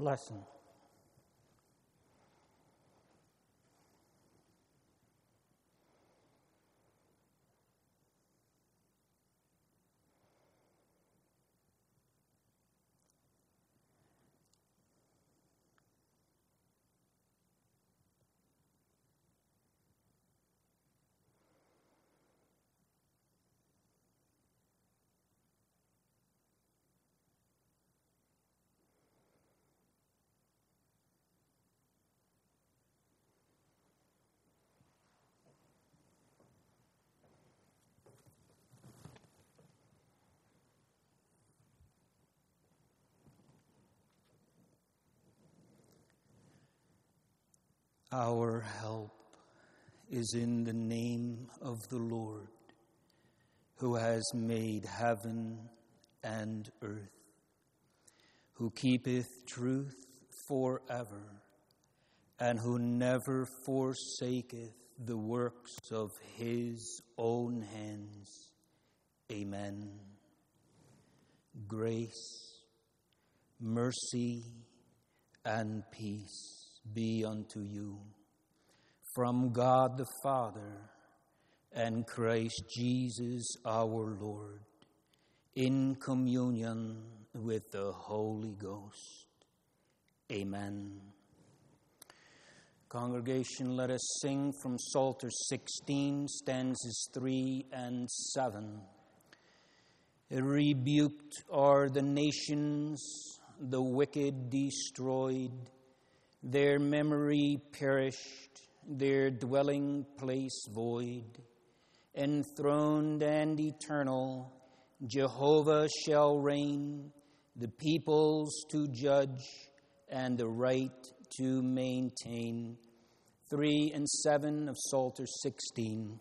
lesson. Our help is in the name of the Lord, who has made heaven and earth, who keepeth truth forever, and who never forsaketh the works of his own hands. Amen. Grace, mercy, and peace be unto you from God the Father and Christ Jesus our Lord, in communion with the Holy Ghost. Amen. Congregation, let us sing from Psalter 16, stanzas 3 and 7. Rebuked are the nations, the wicked destroyed, their memory perished, their dwelling place void. Enthroned and eternal, Jehovah shall reign, the peoples to judge, and the right to maintain. 3 and 7 of Psalter 16.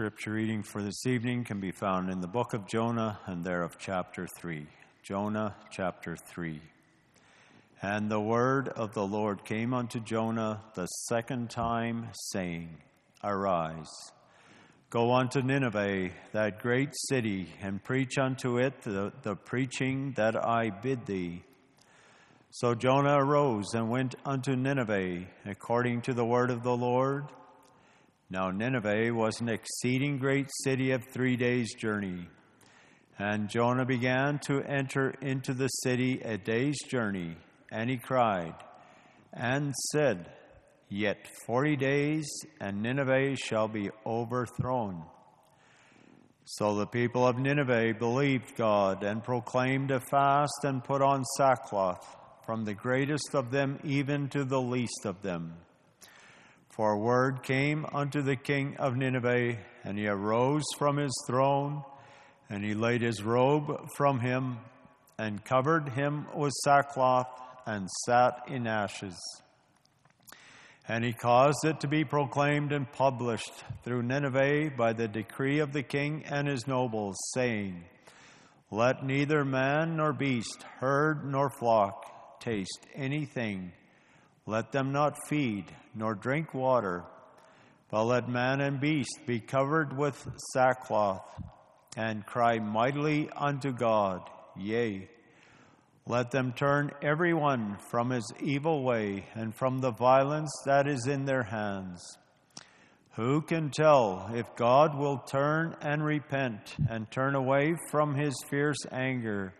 scripture reading for this evening can be found in the book of Jonah and thereof chapter 3. Jonah chapter 3. And the word of the Lord came unto Jonah the second time, saying, Arise, go unto Nineveh, that great city, and preach unto it the preaching that I bid thee. So Jonah arose and went unto Nineveh, according to the word of the Lord. Now Nineveh was an exceeding great city of 3 days' journey. And Jonah began to enter into the city a day's journey, and he cried, and said, Yet 40 days, and Nineveh shall be overthrown. So the people of Nineveh believed God, and proclaimed a fast, and put on sackcloth, from the greatest of them even to the least of them. For word came unto the king of Nineveh, and he arose from his throne, and he laid his robe from him, and covered him with sackcloth, and sat in ashes. And he caused it to be proclaimed and published through Nineveh by the decree of the king and his nobles, saying, Let neither man nor beast, herd nor flock, taste anything. Let them not feed, nor drink water, but let man and beast be covered with sackcloth, and cry mightily unto God. Yea, let them turn every one from his evil way, and from the violence that is in their hands. Who can tell if God will turn and repent, and turn away from his fierce anger,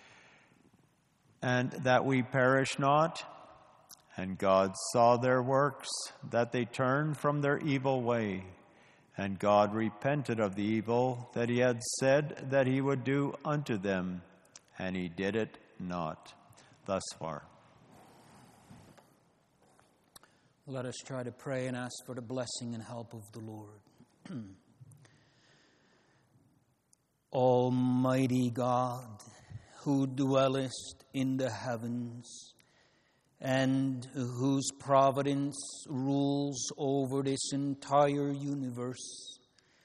and that we perish not? And God saw their works, that they turned from their evil way. And God repented of the evil that he had said that he would do unto them, and he did it not. Thus far. Let us try to pray and ask for the blessing and help of the Lord. Almighty God, who dwellest in the heavens, and whose providence rules over this entire universe,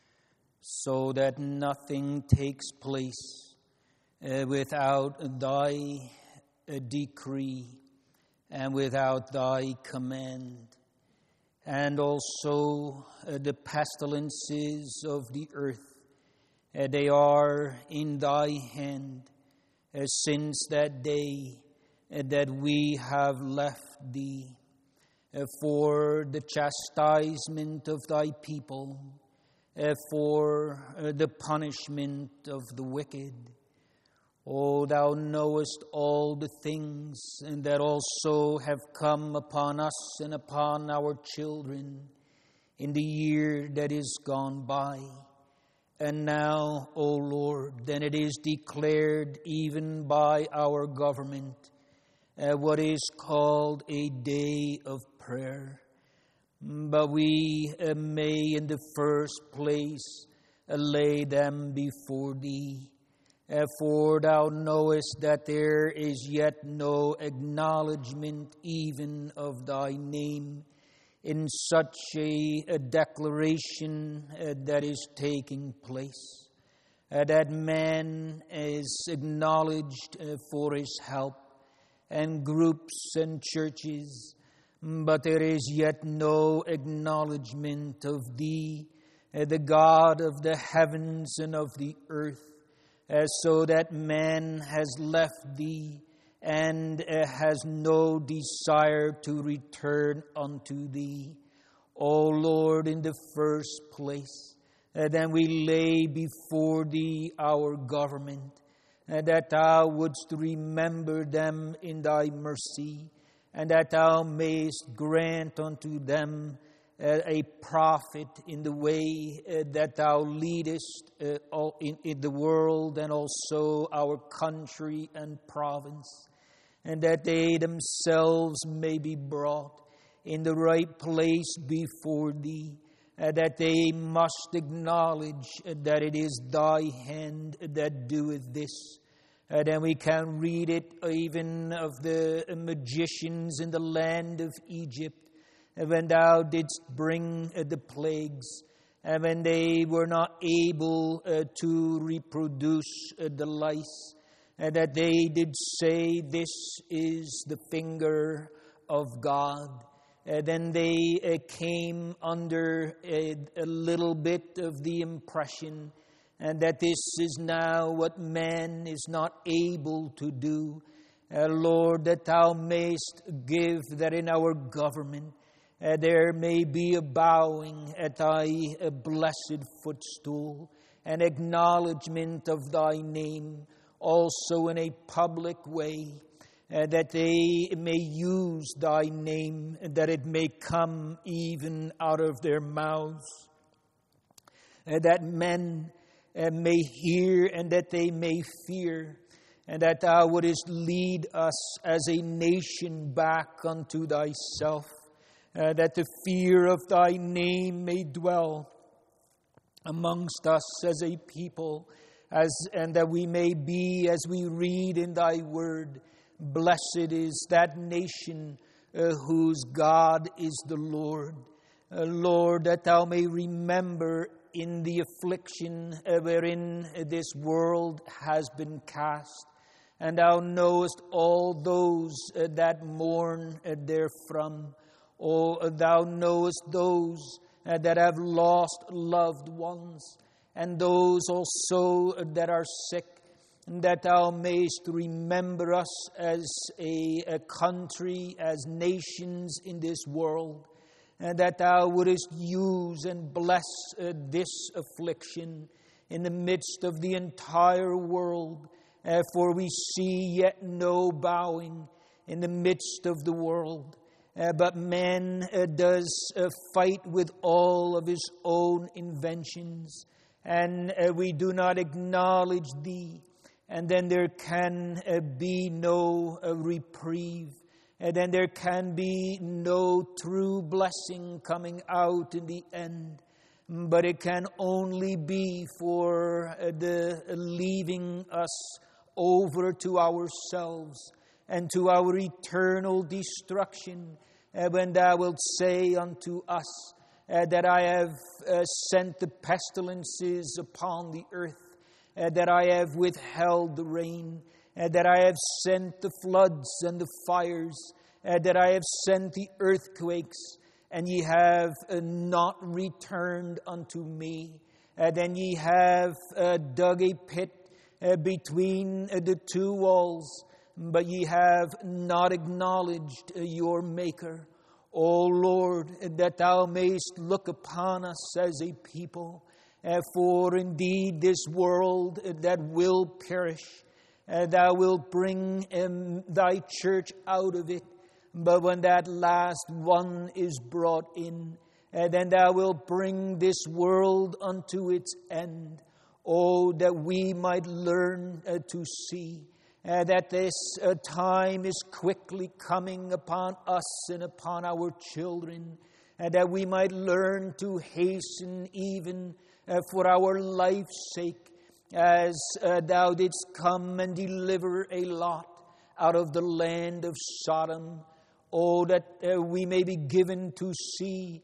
so that nothing takes place without thy decree and without thy command. And also the pestilences of the earth, they are in thy hand since that day that we have left thee, for the chastisement of thy people, for the punishment of the wicked. O thou knowest all the things that also have come upon us and upon our children in the year that is gone by. And now, O Lord, then it is declared even by our government what is called a day of prayer. But we may in the first place lay them before thee. For thou knowest that there is yet no acknowledgement even of thy name in such a declaration that is taking place, that man is acknowledged for his help, and groups and churches, but there is yet no acknowledgement of thee, the God of the heavens and of the earth, so that man has left thee and has no desire to return unto thee. O Lord, in the first place, then we lay before thee our government, that thou wouldst remember them in thy mercy, and that thou mayest grant unto them a profit in the way that thou leadest in the world, and also our country and province, and that they themselves may be brought in the right place before thee, that they must acknowledge that it is thy hand that doeth this. Then we can read it even of the magicians in the land of Egypt, when thou didst bring the plagues, when they were not able to reproduce the lice, that they did say, "This is the finger of God." Then they came under a little bit of the impression that this is now what man is not able to do. Lord, that thou mayst give that in our government there may be a bowing at thy blessed footstool, an acknowledgement of thy name, also in a public way, that they may use thy name, that it may come even out of their mouths, that men may hear and that they may fear, and that thou wouldest lead us as a nation back unto thyself, that the fear of thy name may dwell amongst us as a people, and that we may be, as we read in thy word, "Blessed is that nation whose God is the Lord." Lord, that thou may remember in the affliction wherein this world has been cast, and thou knowest all those that mourn therefrom. O thou knowest those that have lost loved ones, and those also that are sick, that thou mayst remember us as a country, as nations in this world, and that thou wouldest use and bless this affliction in the midst of the entire world, for we see yet no bowing in the midst of the world. But man does fight with all of his own inventions, and we do not acknowledge thee, and then there can be no reprieve, and then there can be no true blessing coming out in the end. But it can only be for the leaving us over to ourselves and to our eternal destruction, when thou wilt say unto us that I have sent the pestilences upon the earth, that I have withheld the rain, that I have sent the floods and the fires, that I have sent the earthquakes, and ye have not returned unto me. Then ye have dug a pit between the two walls, but ye have not acknowledged your Maker. O Lord, that thou mayst look upon us as a people, for indeed this world that will perish, thou wilt bring thy church out of it. But when that last one is brought in, then thou wilt bring this world unto its end. Oh, that we might learn to see that this time is quickly coming upon us and upon our children, and that we might learn to hasten even for our life's sake, as thou didst come and deliver a Lot out of the land of Sodom. Oh, that we may be given to see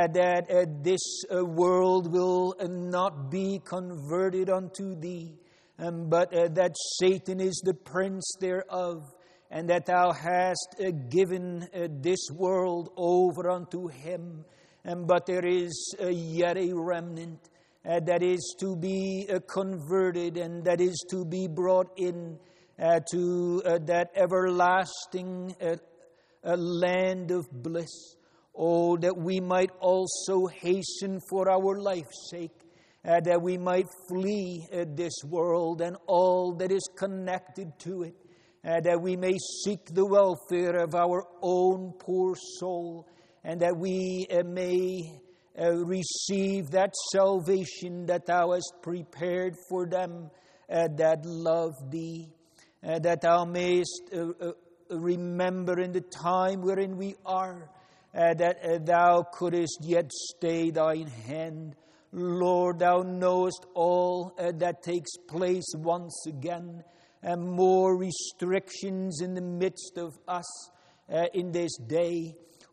that this world will not be converted unto thee, but that Satan is the prince thereof, and that thou hast given this world over unto him. But there is yet a remnant that is to be converted, and that is to be brought in to that everlasting land of bliss. Oh, that we might also hasten for our life's sake, that we might flee this world and all that is connected to it, that we may seek the welfare of our own poor soul, and that we may receive that salvation that thou hast prepared for them that love thee, that thou mayest remember in the time wherein we are, that thou couldest yet stay thine hand. Lord, thou knowest all that takes place once again, and more restrictions in the midst of us in this day.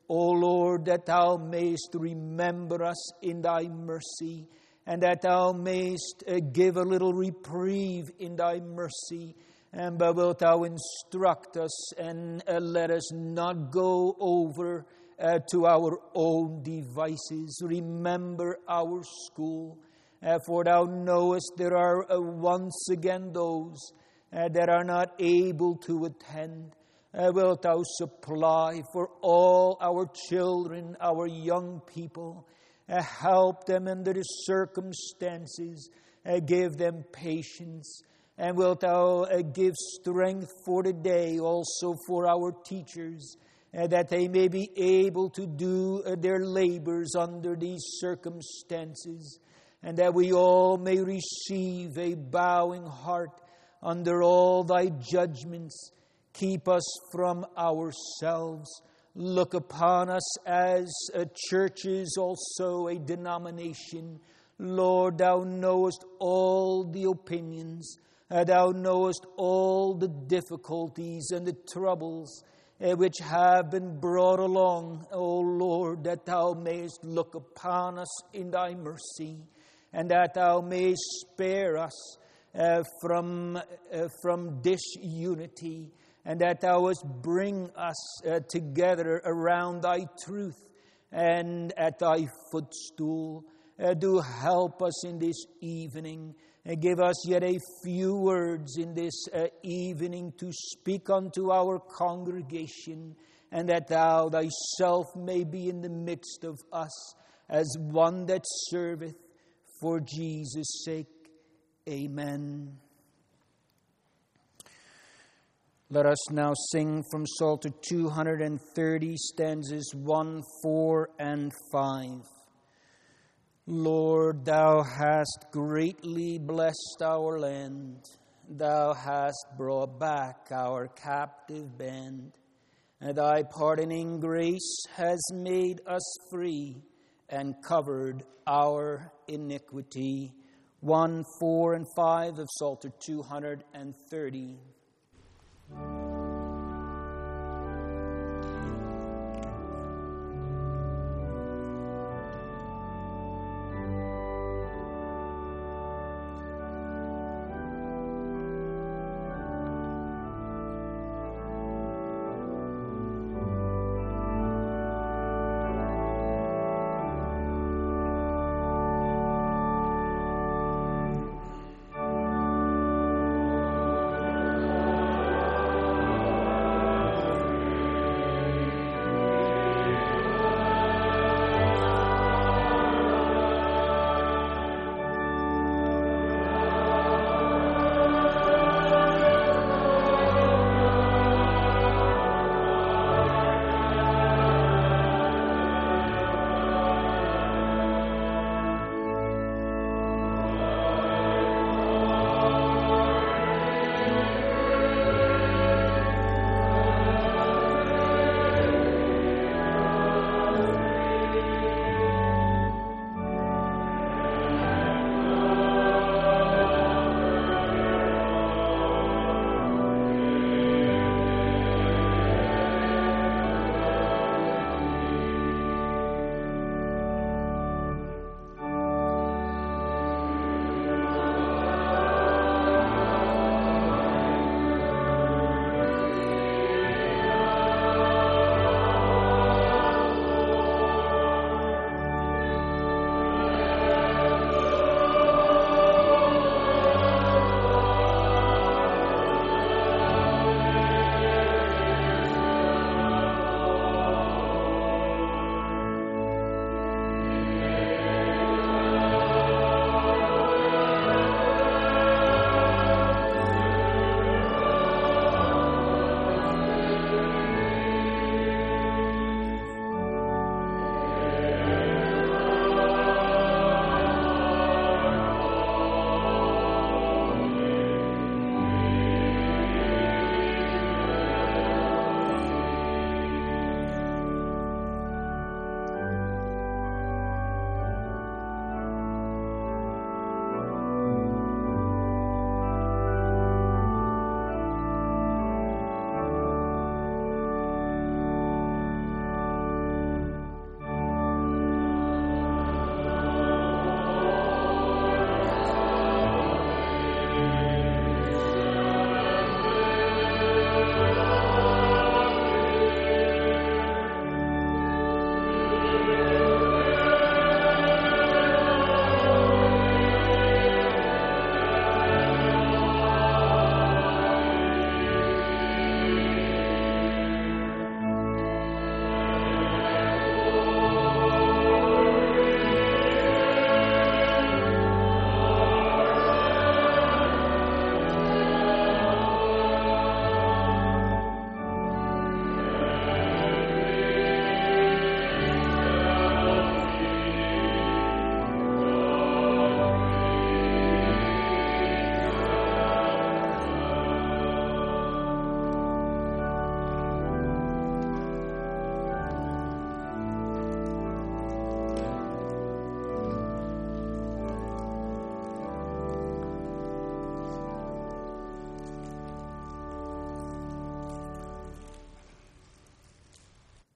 O Lord, that thou mayest remember us in thy mercy, and that thou mayest give a little reprieve in thy mercy. And but wilt thou instruct us and let us not go over to our own devices. Remember our school, for thou knowest there are once again those that are not able to attend. Wilt thou supply for all our children, our young people, help them under the circumstances, give them patience, and wilt thou give strength for the day also for our teachers, that they may be able to do their labors under these circumstances, and that we all may receive a bowing heart under all thy judgments. Keep us from ourselves. Look upon us as churches, also a denomination. Lord, thou knowest all the opinions. Thou knowest all the difficulties and the troubles which have been brought along, O Lord, that thou mayest look upon us in thy mercy, and that thou mayest spare us from disunity, and that thou wouldst bring us together around thy truth and at thy footstool. Do help us in this evening. Give us yet a few words in this evening to speak unto our congregation, and that thou thyself may be in the midst of us as one that serveth for Jesus' sake. Amen. Let us now sing from Psalter 230, stanzas 1, 4, and 5. Lord, thou hast greatly blessed our land. Thou hast brought back our captive band. And thy pardoning grace has made us free and covered our iniquity. 1, 4, and 5 of Psalter 230.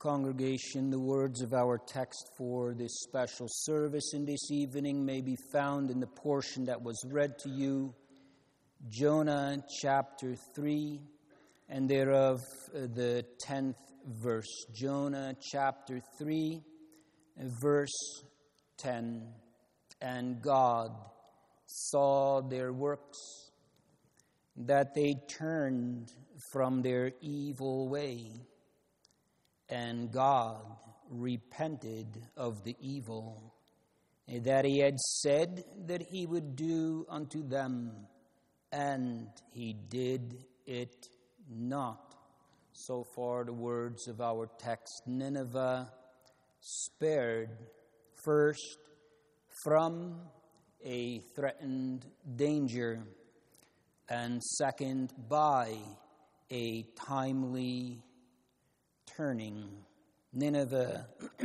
Congregation, the words of our text for this special service in this evening may be found in the portion that was read to you, Jonah chapter 3, and thereof the 10th verse. Jonah chapter 3, verse 10. And God saw their works, that they turned from their evil way, and God repented of the evil that he had said that he would do unto them, and he did it not. So far the words of our text. Nineveh spared, first from a threatened danger, and second by a timely turning. Nineveh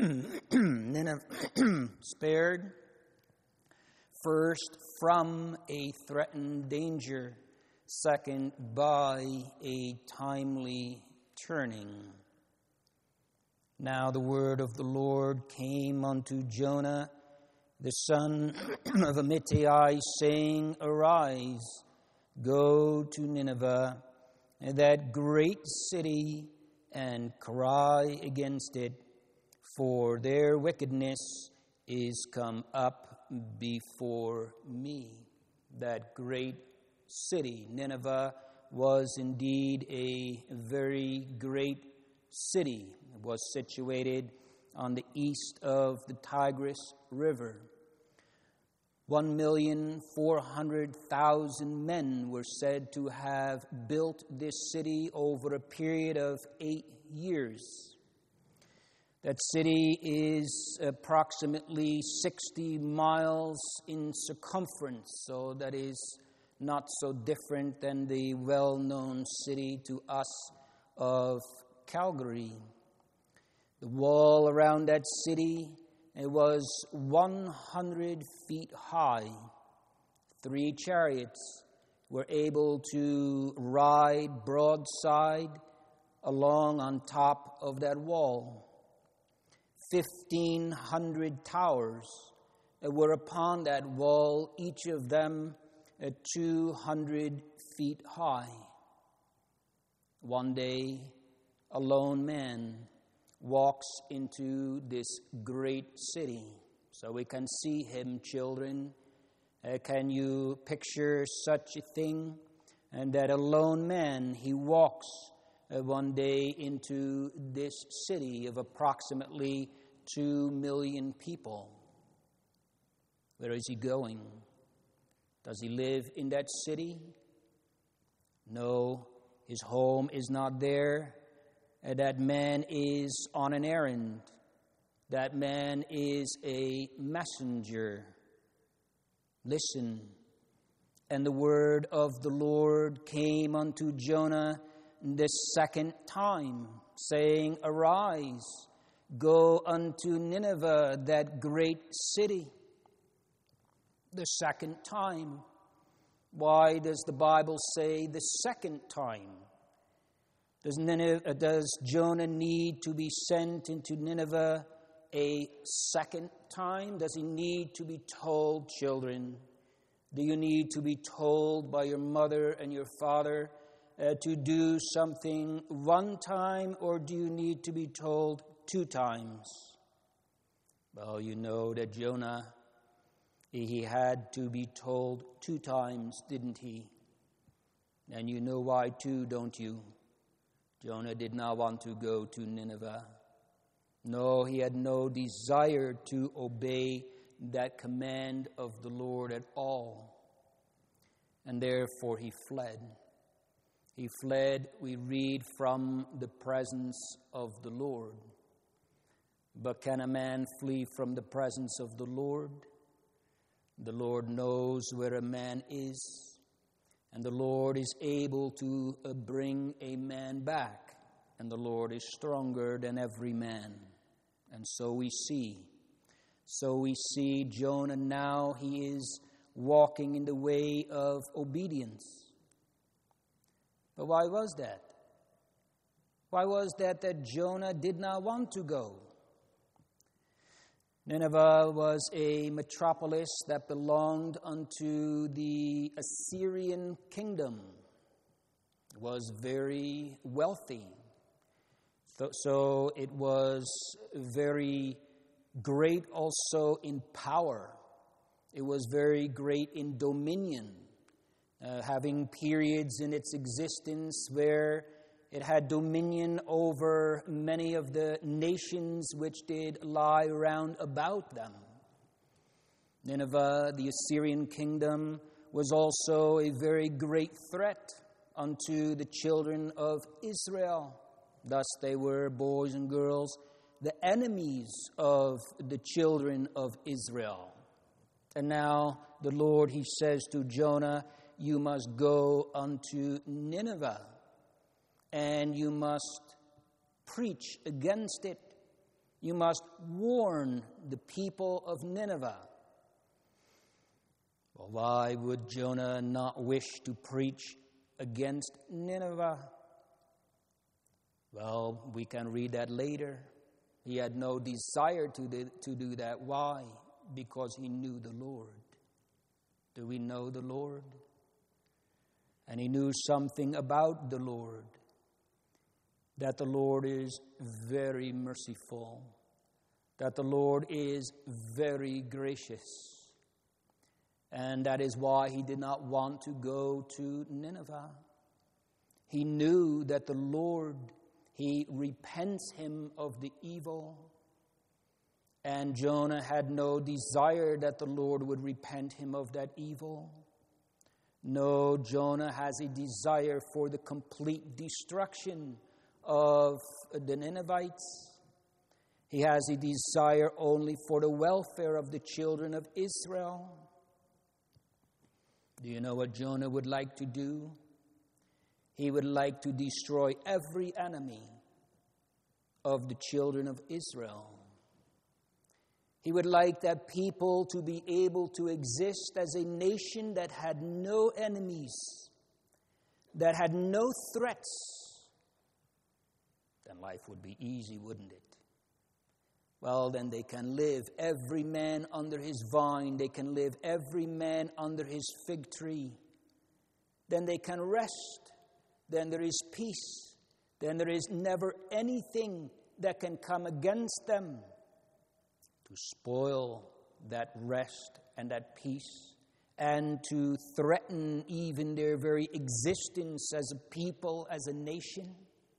spared, first from a threatened danger, second by a timely turning. Now the word of the Lord came unto Jonah, the son of Amittai, saying, Arise, go to Nineveh, that great city, and cry against it, for their wickedness is come up before me. That great city, Nineveh, was indeed a very great city. It was situated on the east of the Tigris River. 1,400,000 men were said to have built this city over a period of 8 years. That city is approximately 60 miles in circumference, so that is not so different than the well-known city to us of Calgary. The wall around that city, it was 100 feet high. 3 chariots were able to ride broadside along on top of that wall. 1,500 towers were upon that wall, each of them 200 feet high. One day, a lone man walks into this great city. So we can see him, children. Can you picture such a thing? And that a lone man, he walks one day into this city of approximately 2 million people. Where is he going? Does he live in that city? No, his home is not there. That man is on an errand. That man is a messenger. Listen. And the word of the Lord came unto Jonah the second time, saying, Arise, go unto Nineveh, that great city. The second time. Why does the Bible say the second time? Does Jonah need to be sent into Nineveh a second time? Does he need to be told, children? Do you need to be told by your mother and your father to do something one time, or do you need to be told 2 times? Well, you know that Jonah, he had to be told 2 times, didn't he? And you know why too, don't you? Jonah did not want to go to Nineveh. No, he had no desire to obey that command of the Lord at all. And therefore he fled. He fled, we read, from the presence of the Lord. But can a man flee from the presence of the Lord? The Lord knows where a man is. And the Lord is able to bring a man back. And the Lord is stronger than every man. And so we see Jonah now, he is walking in the way of obedience. But why was that? Why was that Jonah did not want to go? Nineveh was a metropolis that belonged unto the Assyrian kingdom. It was very wealthy. So it was very great also in power. It was very great in dominion, having periods in its existence where it had dominion over many of the nations which did lie round about them. Nineveh, the Assyrian kingdom, was also a very great threat unto the children of Israel. Thus they were, boys and girls, the enemies of the children of Israel. And now the Lord, he says to Jonah, you must go unto Nineveh, and you must preach against it. You must warn the people of Nineveh. Well, why would Jonah not wish to preach against Nineveh? Well, we can read that later. He had no desire to do that. Why? Because he knew the Lord. Do we know the Lord? And he knew something about the Lord. That the Lord is very merciful. That the Lord is very gracious. And that is why he did not want to go to Nineveh. He knew that the Lord, he repents him of the evil. And Jonah had no desire that the Lord would repent him of that evil. No, Jonah has a desire for the complete destruction of the Ninevites. He has a desire only for the welfare of the children of Israel. Do you know what Jonah would like to do? He would like to destroy every enemy of the children of Israel. He would like that people to be able to exist as a nation that had no enemies, that had no threats. Then life would be easy, wouldn't it? Well, then they can live every man under his vine. They can live every man under his fig tree. Then they can rest. Then there is peace. Then there is never anything that can come against them to spoil that rest and that peace, and to threaten even their very existence as a people, as a nation.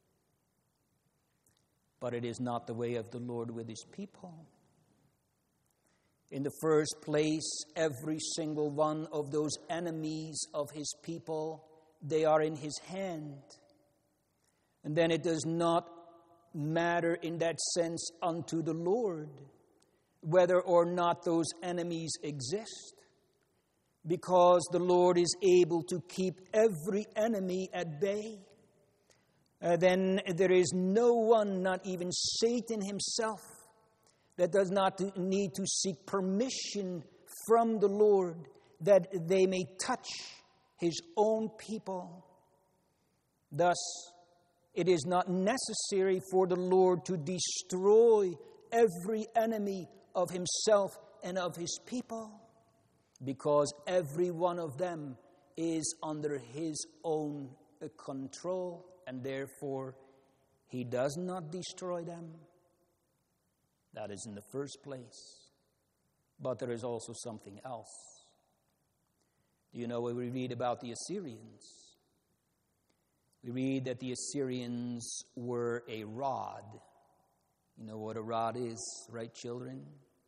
But it is not the way of the Lord with his people. In the first place, every single one of those enemies of his people, they are in his hand. And then it does not matter in that sense unto the Lord whether or not those enemies exist, because the Lord is able to keep every enemy at bay. Then there is no one, not even Satan himself, that does not need to seek permission from the Lord that they may touch his own people. Thus, it is not necessary for the Lord to destroy every enemy of himself and of his people, because every one of them is under his own control, and therefore he does not destroy them. That is in the first place. But there is also something else. Do you know what we read about the Assyrians? We read that the Assyrians were a rod. You know what a rod is, right, children?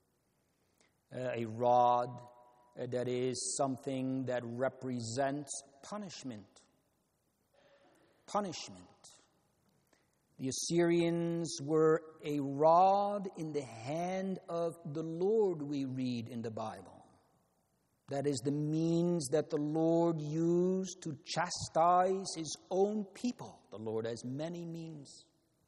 A rod that is something that represents punishment. Punishment. The Assyrians were a rod in the hand of the Lord, we read in the Bible. That is the means that the Lord used to chastise his own people. The Lord has many means.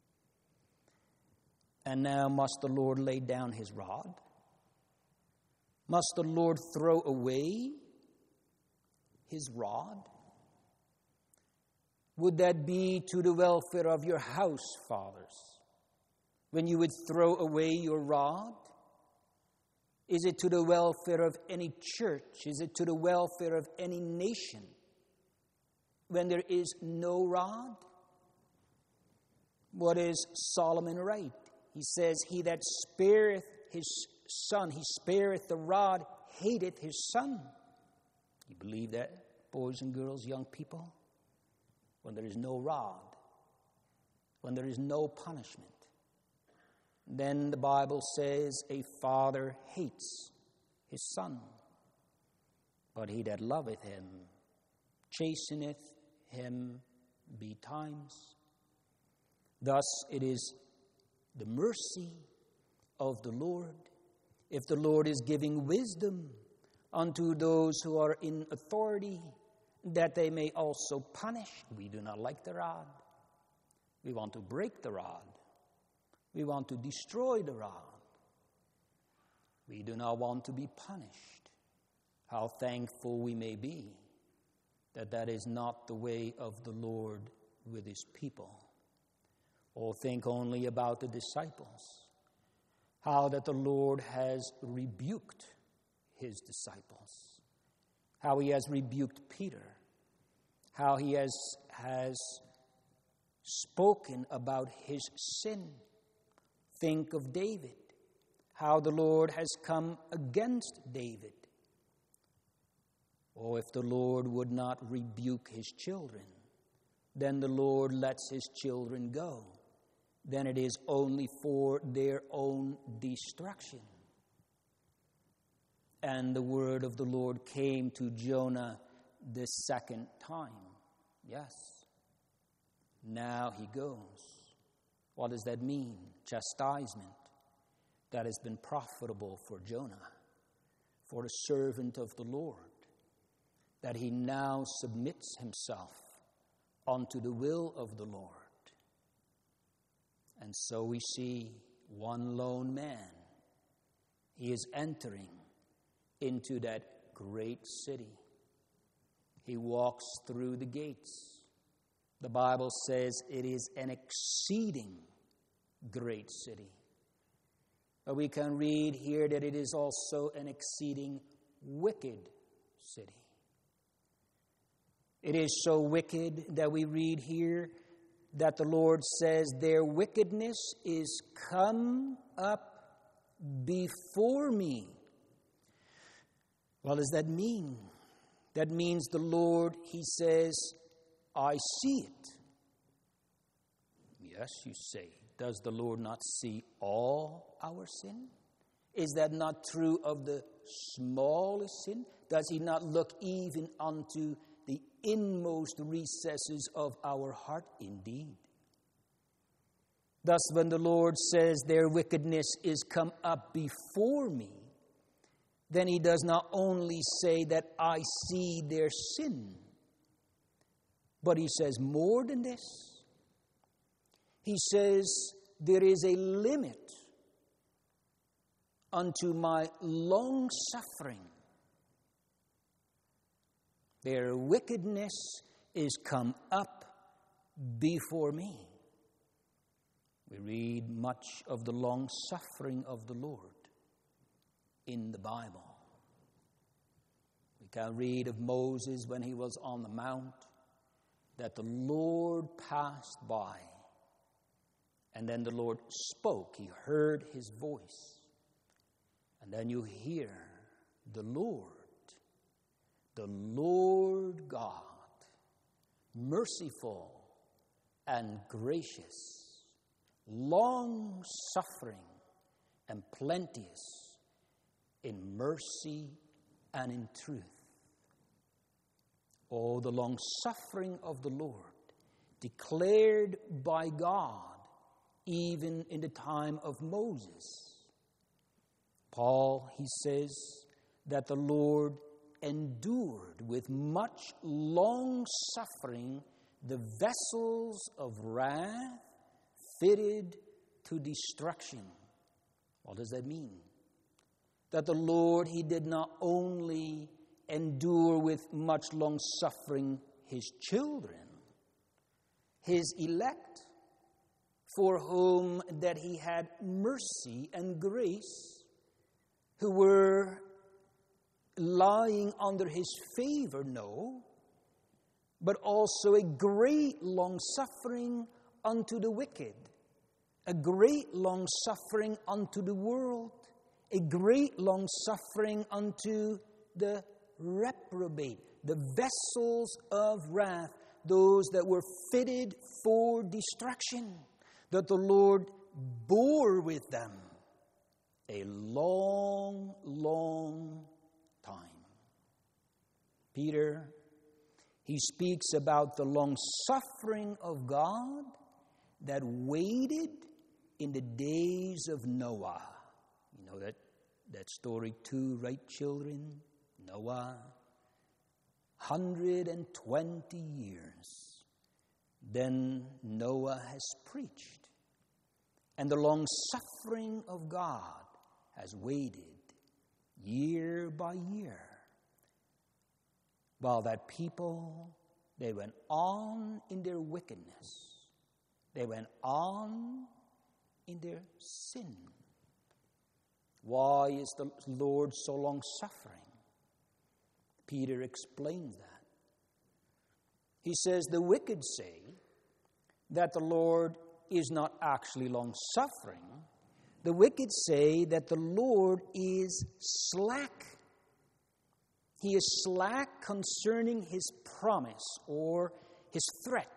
And now must the Lord lay down his rod? Must the Lord throw away his rod? Would that be to the welfare of your house, fathers, when you would throw away your rod? Is it to the welfare of any church? Is it to the welfare of any nation when there is no rod? What is Solomon right? He says, he that spareth his son, he spareth the rod, hateth his son. You believe that, boys and girls, young people? When there is no rod, when there is no punishment, then the Bible says a father hates his son. But he that loveth him chasteneth him betimes. Thus it is the mercy of the Lord. If the Lord is giving wisdom unto those who are in authority, that they may also punish. We do not like the rod. We want to break the rod. We want to destroy the rod. We do not want to be punished. How thankful we may be that that is not the way of the Lord with his people. Or think only about the disciples. How that the Lord has rebuked his disciples. How he has rebuked Peter. How he has spoken about his sin. Think of David. How the Lord has come against David. Oh, if the Lord would not rebuke his children, then the Lord lets his children go. Then it is only for their own destruction. And the word of the Lord came to Jonah the second time. Yes. Now he goes. What does that mean? Chastisement. That has been profitable for Jonah, for the servant of the Lord, that he now submits himself unto the will of the Lord. And so we see one lone man. He is entering into that great city. He walks through the gates. The Bible says it is an exceeding great city. But we can read here that it is also an exceeding wicked city. It is so wicked that we read here that the Lord says their wickedness is come up before me. What does that mean? That means the Lord, he says, I see it. Yes, you say. Does the Lord not see all our sin? Is that not true of the smallest sin? Does he not look even unto the inmost recesses of our heart? Indeed. Thus, when the Lord says their wickedness is come up before me, then he does not only say that I see their sin, but he says more than this. He says there is a limit unto my long suffering. Their wickedness is come up before me. We read much of the long suffering of the Lord in the Bible. We can read of Moses when he was on the mount, that the Lord passed by, and then the Lord spoke. He heard his voice. And then you hear the Lord God, merciful and gracious, long-suffering and plenteous in mercy and in truth. Oh, the long-suffering of the Lord, declared by God even in the time of Moses. Paul, he says that the Lord endured with much long suffering the vessels of wrath fitted to destruction. What does that mean? That the Lord, he did not only endure with much long suffering his children, his elect, for whom that he had mercy and grace, who were lying under his favor, no, but also a great long-suffering unto the wicked, a great long-suffering unto the world, a great long-suffering unto the reprobate, the vessels of wrath, those that were fitted for destruction, that the Lord bore with them a long, long time. Peter, he speaks about the long-suffering of God that waited in the days of Noah. You know that story too, right, children? Noah, 120 years. Then Noah has preached. And the long-suffering of God has waited year by year. While that people, they went on in their wickedness. They went on in their sin. Why is the Lord so long-suffering? Peter explains that. He says the wicked say that the Lord is not actually long-suffering. The wicked say that the Lord is slack. He is slack concerning his promise or his threat.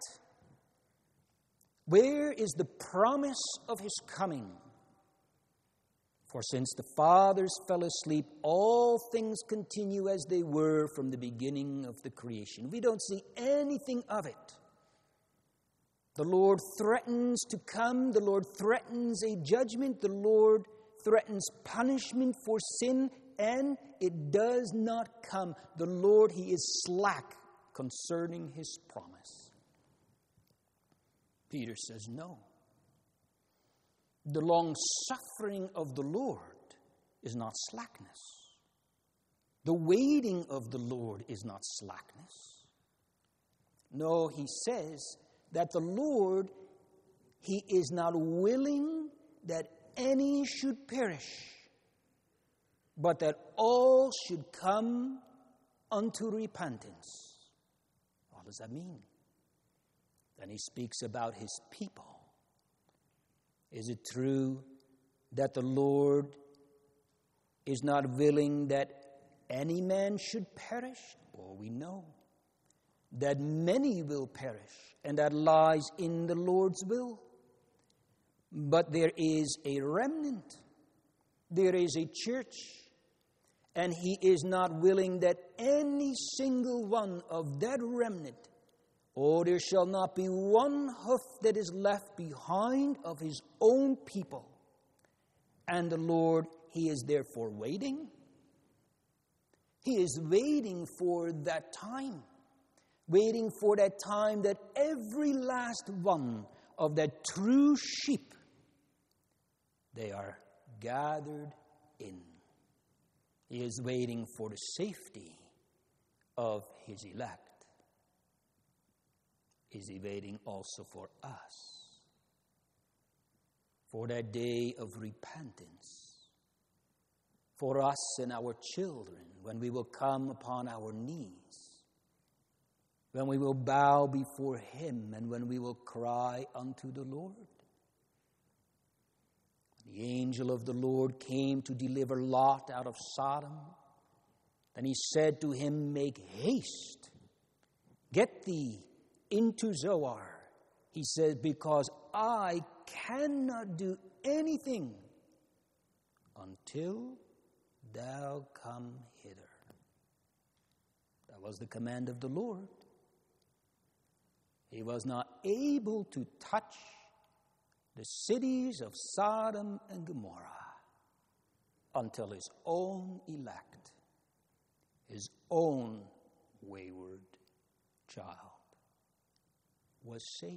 Where is the promise of his coming? For since the fathers fell asleep, all things continue as they were from the beginning of the creation. We don't see anything of it. The Lord threatens to come. The Lord threatens a judgment. The Lord threatens punishment for sin, and it does not come. The Lord, he is slack concerning his promise. Peter says no. The long-suffering of the Lord is not slackness. The waiting of the Lord is not slackness. No, he says that the Lord, he is not willing that any should perish, but that all should come unto repentance. What does that mean? Then he speaks about his people. Is it true that the Lord is not willing that any man should perish? Oh, we know that many will perish, and that lies in the Lord's will. But there is a remnant. There is a church. And he is not willing that any single one of that remnant, there shall not be one hoof that is left behind of his own people. And the Lord, he is therefore waiting. He is waiting for that time. Waiting for that time that every last one of that true sheep, they are gathered in. He is waiting for the safety of his elect. Is he waiting also for us? For that day of repentance. For us and our children, when we will come upon our knees. When we will bow before him and when we will cry unto the Lord. The angel of the Lord came to deliver Lot out of Sodom. Then he said to him, make haste, get thee into Zoar. He says, because I cannot do anything until thou come hither. That was the command of the Lord. He was not able to touch the cities of Sodom and Gomorrah until his own elect, his own wayward child, was safe.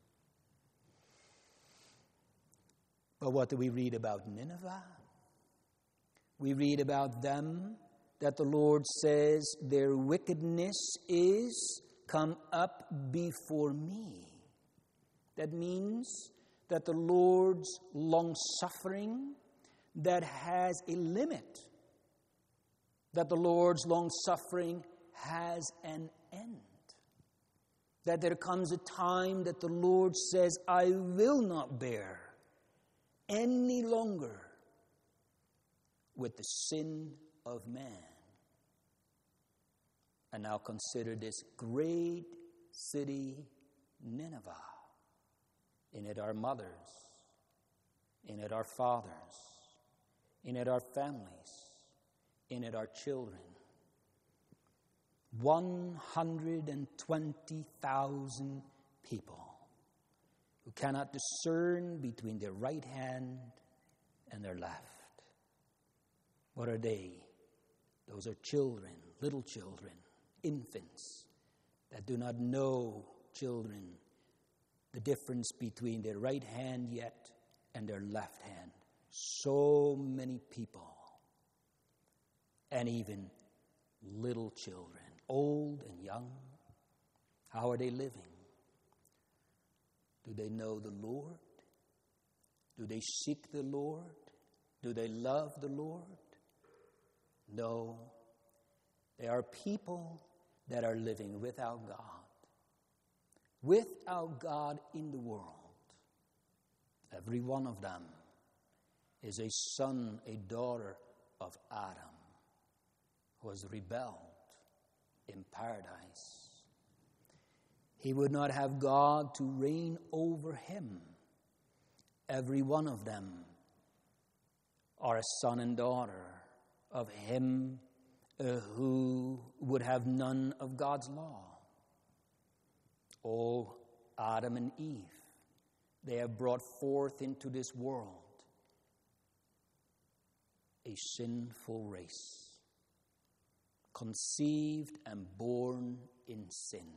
But what do we read about Nineveh? We read about them that the Lord says their wickedness is come up before me. That means that the Lord's long-suffering that has a limit, that the Lord's long-suffering has an end, that there comes a time that the Lord says, I will not bear any longer with the sin of man. And now consider this great city, Nineveh. In it our mothers, in it our fathers, in it our families, in it our children. 120,000 people who cannot discern between their right hand and their left. What are they? Those are children, little children, infants that do not know, children, the difference between their right hand yet and their left hand. So many people, and even little children, old and young, how are they living? Do they know the Lord? Do they seek the Lord? Do they love the Lord? No. They are people that are living without God. Without God in the world. Every one of them is a son, a daughter of Adam, who has rebelled in paradise. He would not have God to reign over him. Every one of them are a son and daughter of him who would have none of God's law. Oh, Adam and Eve, they have brought forth into this world a sinful race, conceived and born in sin.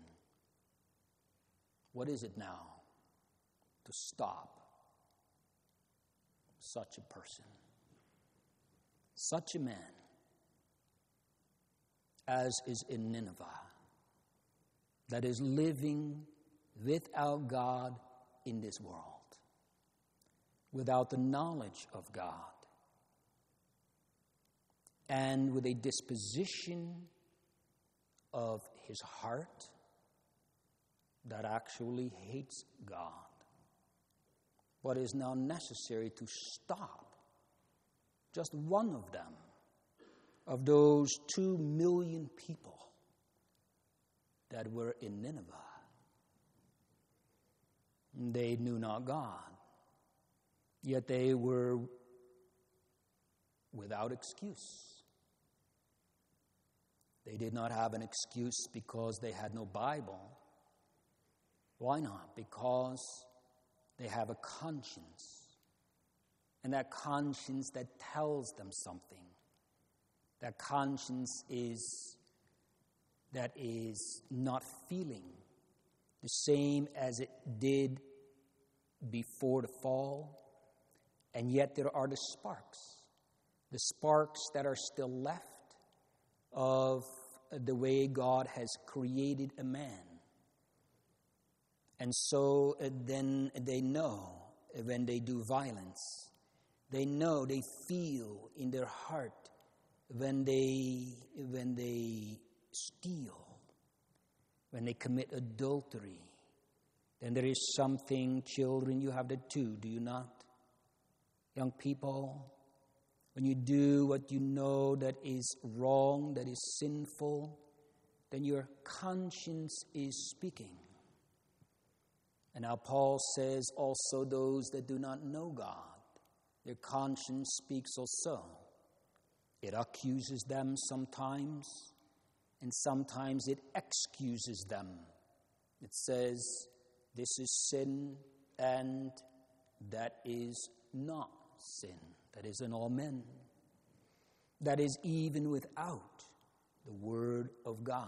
What is it now to stop such a person, such a man as is in Nineveh, that is living without God in this world, without the knowledge of God, and with a disposition of his heart that actually hates God? What is now necessary to stop just one of them, of those 2 million people that were in Nineveh? They knew not God, yet they were without excuse. They did not have an excuse because they had no Bible. Why not? Because they have a conscience, and that conscience that tells them something. That conscience is not feeling the same as it did before the fall, and yet there are the sparks that are still left of the way God has created a man. And so then they know when they do violence, they know, they feel in their heart when they steal, when they commit adultery. Then there is something, children, you have that too, do you not? Young people, when you do what you know that is wrong, that is sinful, then your conscience is speaking. And now Paul says also those that do not know God, their conscience speaks also. It accuses them sometimes, and sometimes it excuses them. It says, this is sin, and that is not sin. That is in all men. That is even without the Word of God.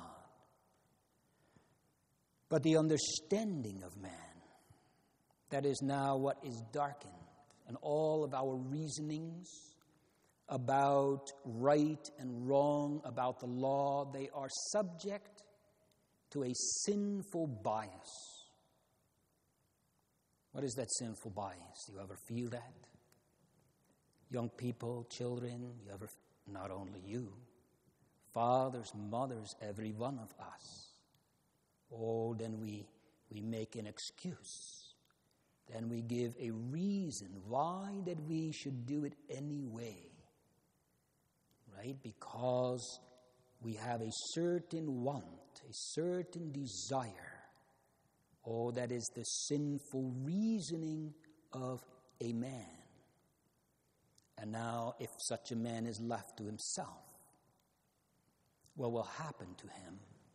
But the understanding of man, that is now what is darkened, and all of our reasonings about right and wrong, about the law, they are subject to a sinful bias. What is that sinful bias? Do you ever feel that? Young people, children, you ever, not only you, fathers, mothers, every one of us. Oh, then we make an excuse. Then we give a reason why that we should do it anyway. Right? Because we have a certain want, a certain desire. Oh, that is the sinful reasoning of a man. And now, if such a man is left to himself, what will happen to him?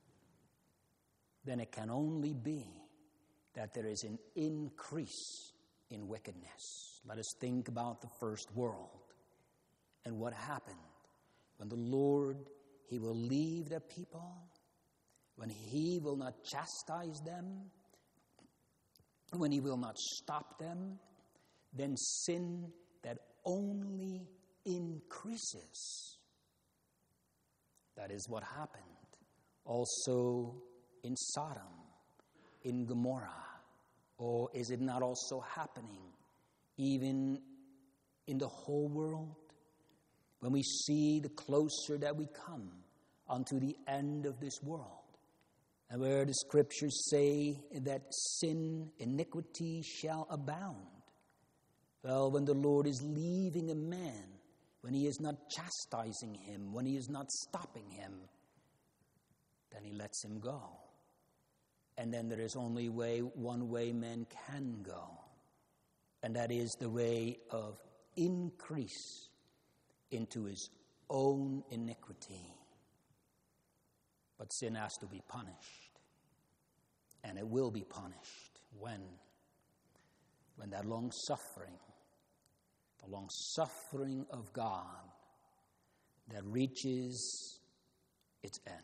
Then it can only be that there is an increase in wickedness. Let us think about the first world and what happened when the Lord, He will leave the people, when He will not chastise them, when He will not stop them, then sin that only increases. That is what happened also in Sodom, in Gomorrah. Or is it not also happening even in the whole world? When we see the closer that we come unto the end of this world, and where the scriptures say that sin, iniquity shall abound. Well, when the Lord is leaving a man, when He is not chastising him, when He is not stopping him, then He lets him go. And then there is only one way man can go, and that is the way of increase into his own iniquity. But sin has to be punished, and it will be punished when that long suffering, the long suffering of God that reaches its end.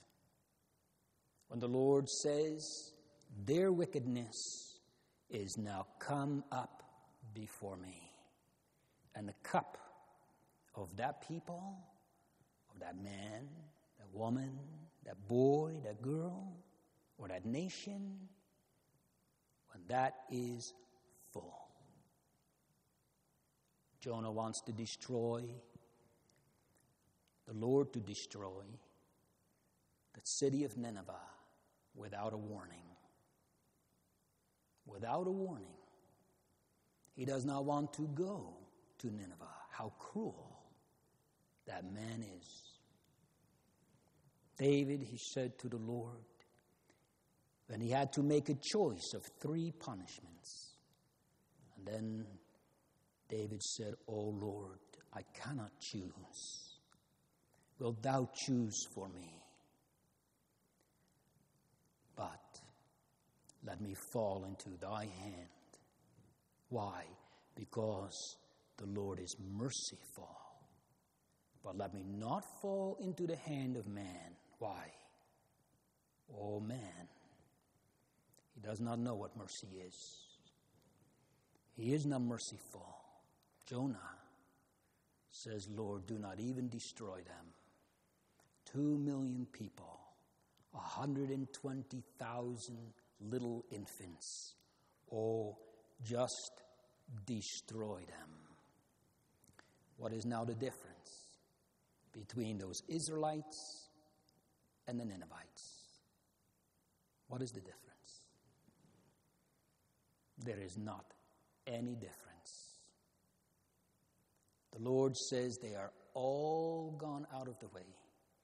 When the Lord says, their wickedness is now come up before me. And the cup of that people, of that man, that woman, that boy, that girl, or that nation, when that is full. Jonah wants to destroy, the Lord to destroy the city of Nineveh without a warning. Without a warning. He does not want to go to Nineveh. How cruel that man is. David, he said to the Lord, when he had to make a choice of 3 punishments. And then David said, "O Lord, I cannot choose. Wilt thou choose for me? But let me fall into thy hand." Why? Because the Lord is merciful. But let me not fall into the hand of man. Why? Oh, man. He does not know what mercy is. He is not merciful. Jonah says, "Lord, do not even destroy them." 2 million people, 120,000 little infants. Oh, just destroy them. What is now the difference between those Israelites and the Ninevites? What is the difference? There is not any difference. The Lord says they are all gone out of the way.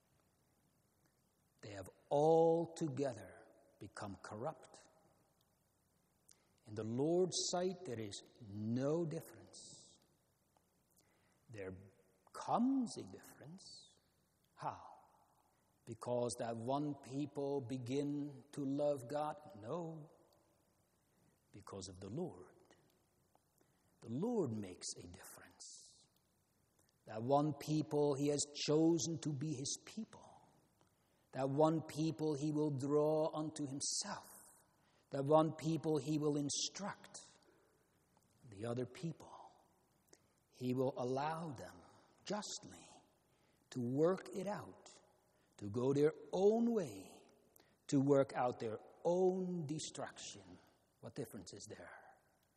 They have altogether become corrupt. In the Lord's sight, there is no difference. There comes a difference. How? Because that one people begin to love God? No. Because of the Lord. The Lord makes a difference. That one people He has chosen to be His people. That one people He will draw unto Himself. That one people He will instruct. The other people, He will allow them justly to work it out, to go their own way, to work out their own destruction. What difference is there?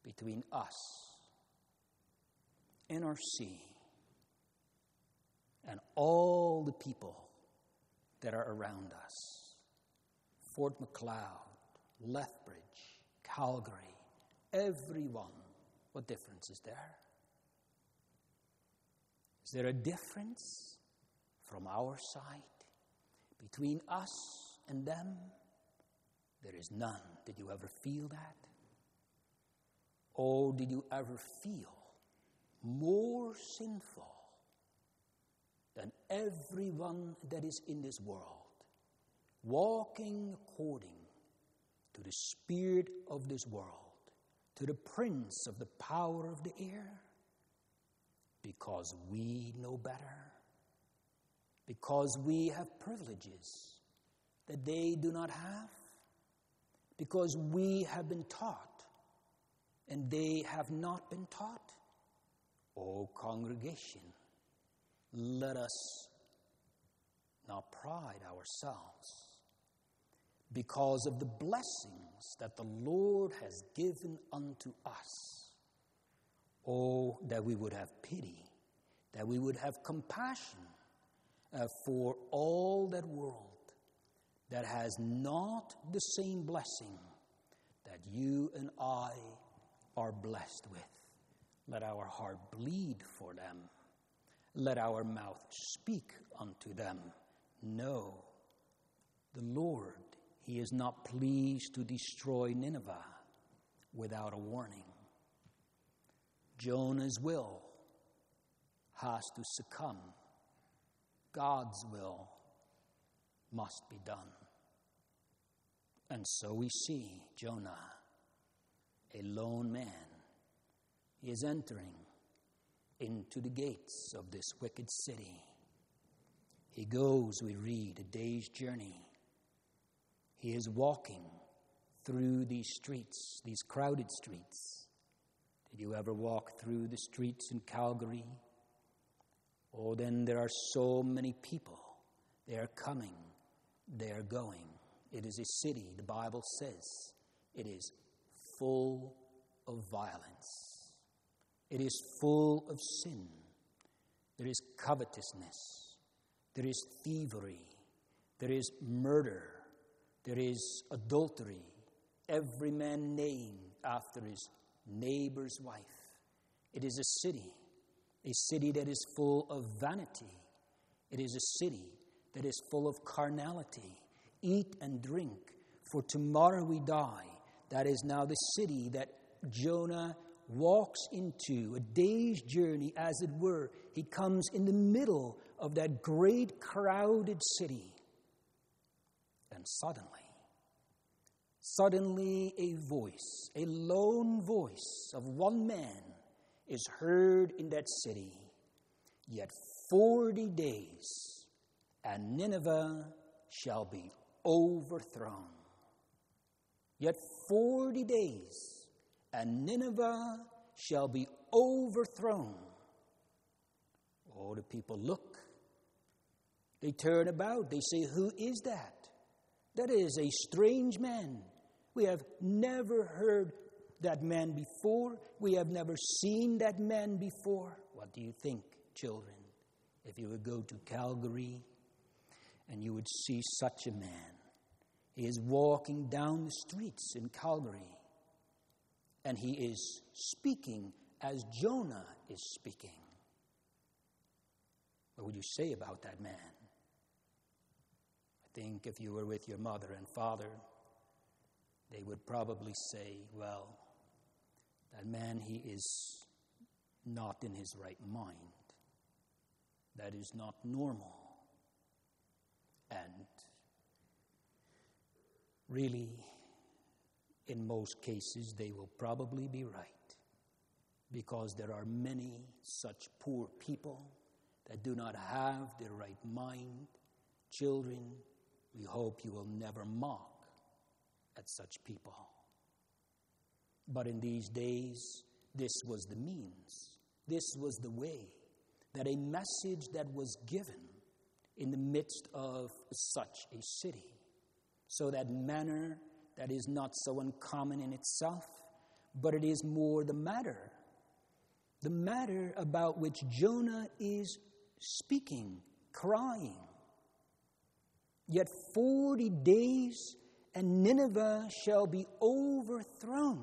between us and our sea and all the people that are around us. Fort Macleod, Lethbridge, Calgary, everyone. What difference is there? Is there a difference from our side between us and them? There is none. Did you ever feel that? Or did you ever feel more sinful than everyone that is in this world, walking according to the spirit of this world, to the prince of the power of the air? Because we know better. Because we have privileges that they do not have. Because we have been taught and they have not been taught. Oh, congregation, let us not pride ourselves because of the blessings that the Lord has given unto us. Oh, that we would have pity, that we would have compassion for all that world that has not the same blessing that you and I are blessed with. Let our heart bleed for them. Let our mouth speak unto them. No, the Lord, He is not pleased to destroy Nineveh without a warning. Jonah's will has to succumb. God's will must be done. And so we see Jonah, a lone man. He is entering into the gates of this wicked city. He goes, we read, a day's journey. He is walking through these streets, these crowded streets. Did you ever walk through the streets in Calgary? Oh, then there are so many people. They are coming, they are going. It is a city, the Bible says, it is full of violence. It is full of sin. There is covetousness. There is thievery. There is murder. There is adultery. Every man named after his neighbor's wife. It is a city that is full of vanity. It is a city that is full of carnality. Eat and drink, for tomorrow we die. That is now the city that Jonah walks into, a day's journey, as it were. He comes in the middle of that great crowded city. And suddenly a voice, a lone voice of one man is heard in that city. Yet 40 days, and Nineveh shall be overthrown. Yet 40 days, and Nineveh shall be overthrown. Oh, the people look. They turn about. They say, who is that? That is a strange man. We have never heard that man before. We have never seen that man before. What do you think, children? If you would go to Calgary and you would see such a man. He is walking down the streets in Calgary. And he is speaking as Jonah is speaking. What would you say about that man? I think if you were with your mother and father, they would probably say, well, that man, he is not in his right mind. That is not normal. And really, in most cases, they will probably be right. Because there are many such poor people that do not have their right mind. Children, we hope you will never mock at such people. But in these days, this was the means. This was the way that a message that was given in the midst of such a city. So that manner that is not so uncommon in itself, but it is more the matter about which Jonah is speaking, crying. Yet 40 days and Nineveh shall be overthrown.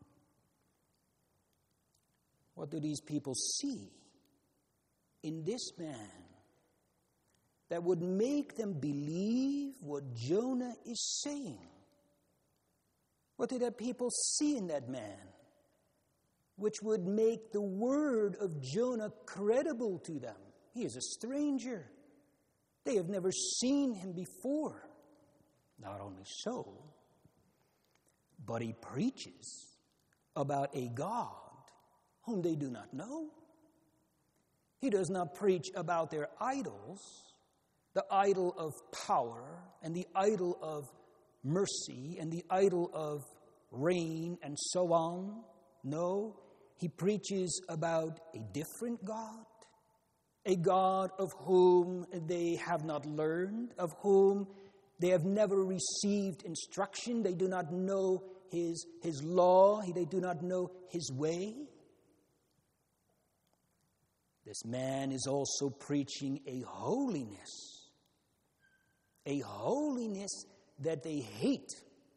What do these people see in this man that would make them believe what Jonah is saying? What do the people see in that man which would make the word of Jonah credible to them? He is a stranger. They have never seen him before. Not only so, but he preaches about a God whom they do not know. He does not preach about their idols, the idol of power and the idol of mercy and the idol of rain and so on. No, he preaches about a different God, a God of whom they have not learned, of whom they have never received instruction. They do not know his law. They do not know his way. This man is also preaching a holiness that they hate.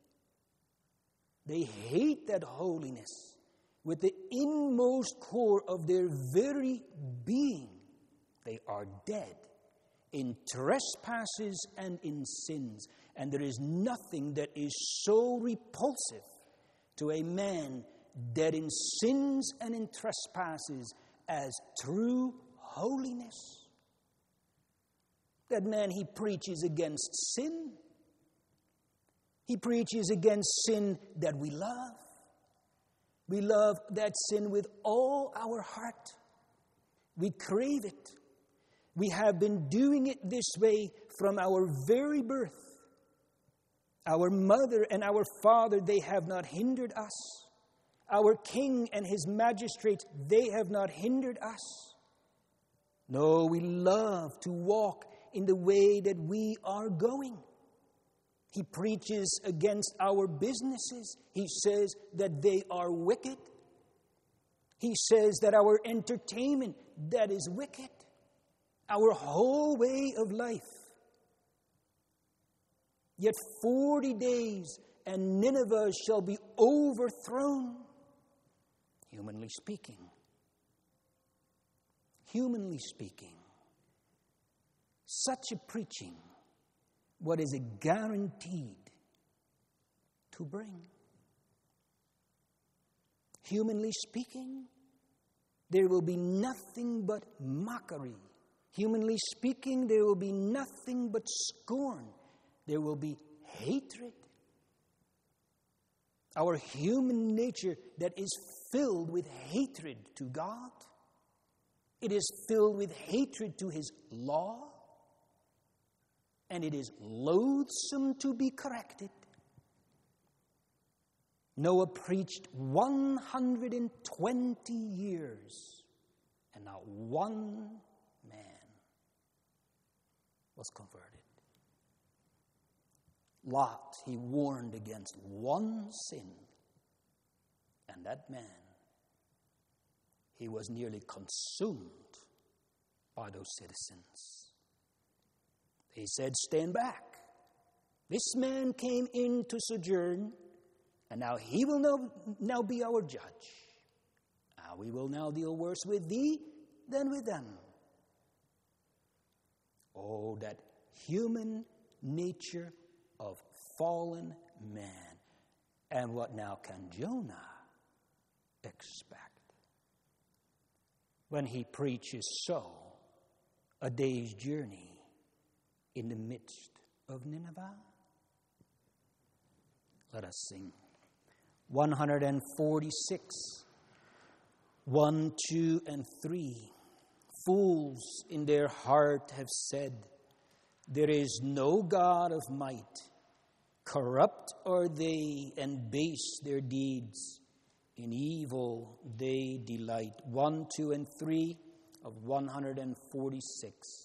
They hate that holiness with the inmost core of their very being. They are dead in trespasses and in sins. And there is nothing that is so repulsive to a man dead in sins and in trespasses as true holiness. That man, he preaches against sin. He preaches against sin that we love. We love that sin with all our heart. We crave it. We have been doing it this way from our very birth. Our mother and our father, they have not hindered us. Our king and his magistrates, they have not hindered us. No, we love to walk in the way that we are going. He preaches against our businesses. He says that they are wicked. He says that our entertainment, that is wicked. Our whole way of life. Yet 40 days and Nineveh shall be overthrown. Humanly speaking, such a preaching, what is it guaranteed to bring? Humanly speaking, there will be nothing but mockery. Humanly speaking, there will be nothing but scorn. There will be hatred. Our human nature that is filled with hatred to God. It is filled with hatred to his law. And it is loathsome to be corrected. Noah preached 120 years, and not one man was converted. Lot, he warned against one sin, and that man, he was nearly consumed by those citizens. They said, "Stand back. This man came in to sojourn, and now he will now be our judge. We will now deal worse with thee than with them." Oh, that human nature of fallen man. And what now can Jonah expect? When he preaches so, a day's journey in the midst of Nineveh. Let us sing 146, 1, 2, and 3. Fools in their heart have said, there is no God of might. Corrupt are they and base their deeds. In evil they delight. 1, 2, and 3 of 146.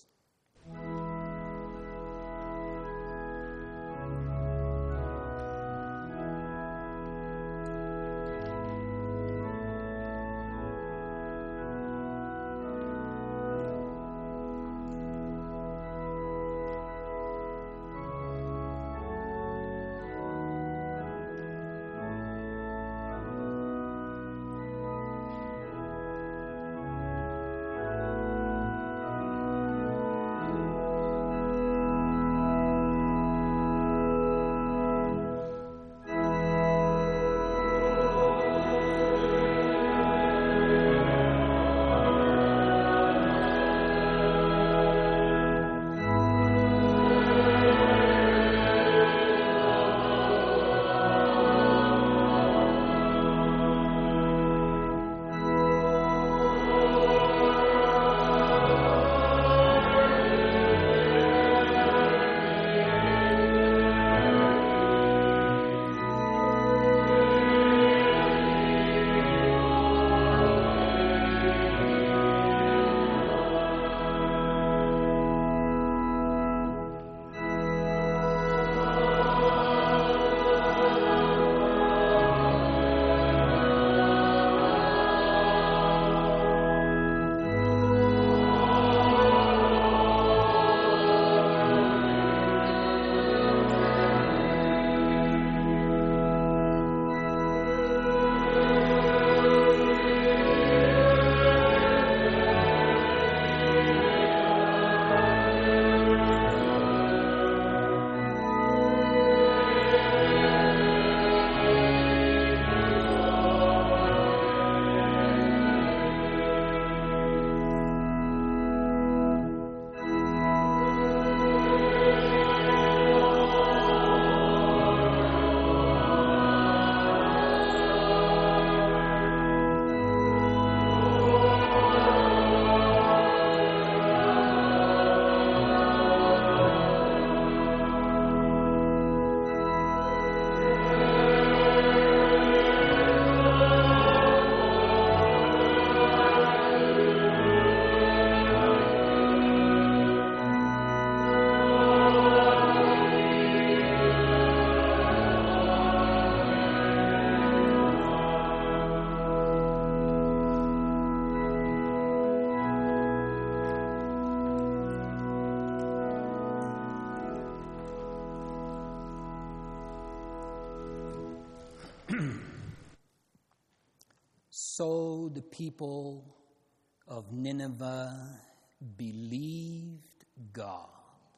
So the people of Nineveh believed God.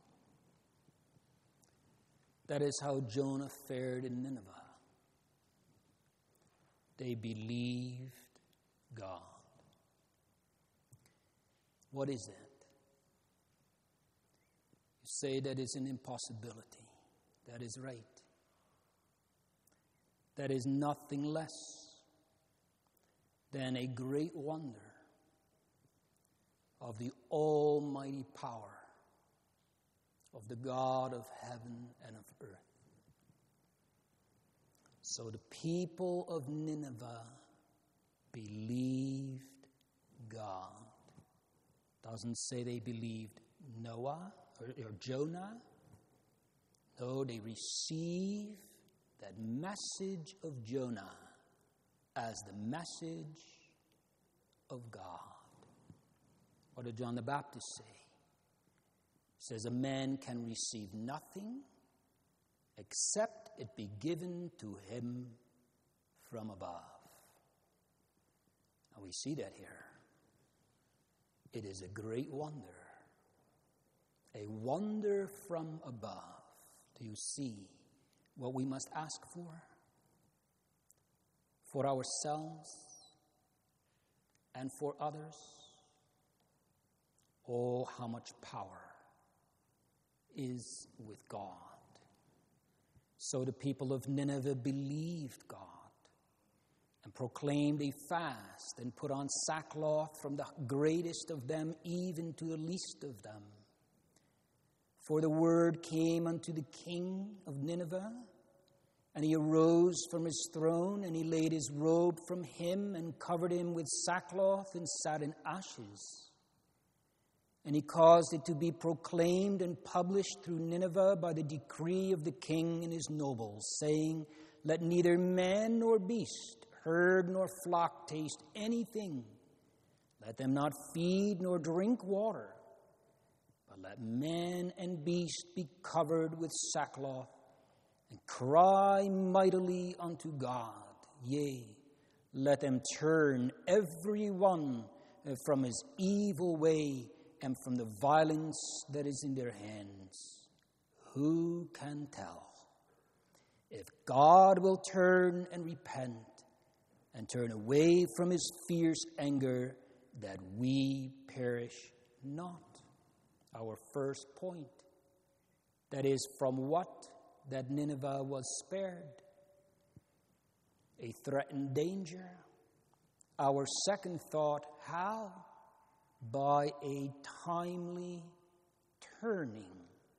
That is how Jonah fared in Nineveh. They believed God. What is that? You say that is an impossibility. That is right. That is nothing less than a great wonder of the almighty power of the God of heaven and of earth. So the people of Nineveh believed God. Doesn't say they believed Noah or Jonah. No, they received that message of Jonah as the message of God. What did John the Baptist say? He says, a man can receive nothing except it be given to him from above. And we see that here. It is a great wonder. A wonder from above. Do you see what we must ask for? For ourselves and for others. Oh, how much power is with God. So the people of Nineveh believed God and proclaimed a fast and put on sackcloth from the greatest of them even to the least of them. For the word came unto the king of Nineveh, and he arose from his throne, and he laid his robe from him and covered him with sackcloth and sat in ashes. And he caused it to be proclaimed and published through Nineveh by the decree of the king and his nobles, saying, let neither man nor beast, herd nor flock taste anything. Let them not feed nor drink water, but let man and beast be covered with sackcloth and cry mightily unto God. Yea, let them turn every one from his evil way and from the violence that is in their hands. Who can tell if God will turn and repent and turn away from his fierce anger that we perish not? Our first point. That is, from what that Nineveh was spared? A threatened danger. Our second thought, how? By a timely turning.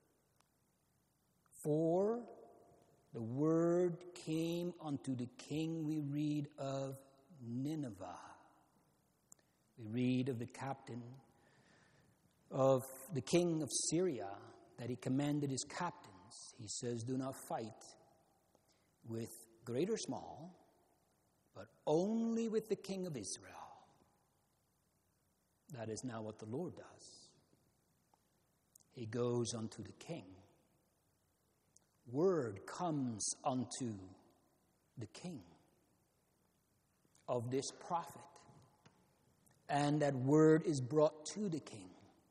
For the word came unto the king, we read of Nineveh. We read of the captain of the king of Syria, that he commanded his captains. He says, do not fight with great or small, but only with the king of Israel. That is now what the Lord does. He goes unto the king. Word comes unto the king of this prophet, and that word is brought to the king.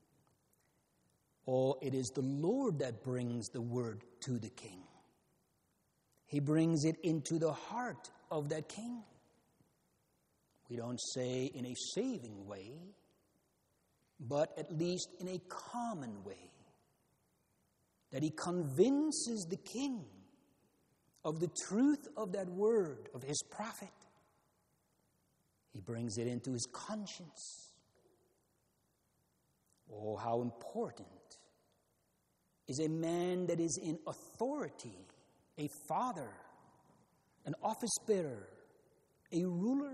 Or it is the Lord that brings the word to the king. He brings it into the heart of that king. We don't say in a saving way, but at least in a common way. That he convinces the king of the truth of that word, of his prophet. He brings it into his conscience. Oh, how important is a man that is in authority, a father, an office bearer, a ruler,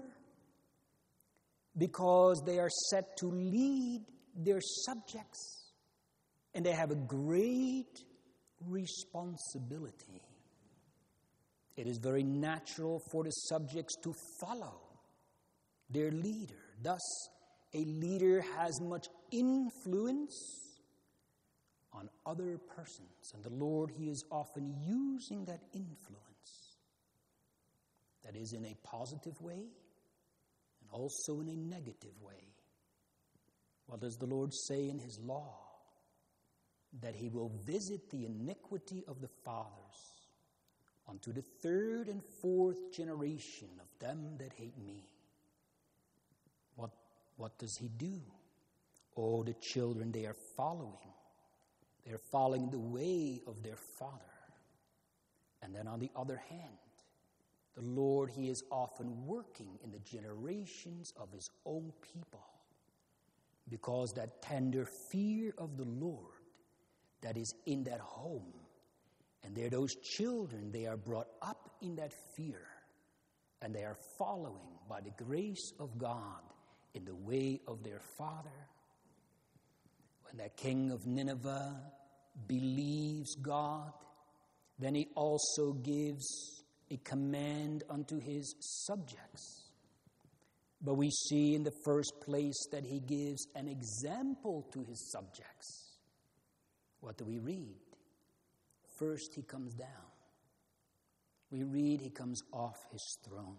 because they are set to lead their subjects, and they have a great responsibility. It is very natural for the subjects to follow their leader. Thus, a leader has much influence on other persons, and the Lord, he is often using that influence. That is in a positive way, and also in a negative way. What does the Lord say in his law? That he will visit the iniquity of the fathers unto the third and fourth generation of them that hate me. What does he do? Oh, the children they are following. They are following the way of their father. And then on the other hand, the Lord, he is often working in the generations of his own people, because that tender fear of the Lord that is in that home, and there those children, they are brought up in that fear, and they are following by the grace of God in the way of their father. When that king of Nineveh believes God, then he also gives a command unto his subjects. But we see in the first place that he gives an example to his subjects. What do we read? First, he comes down. We read he comes off his throne.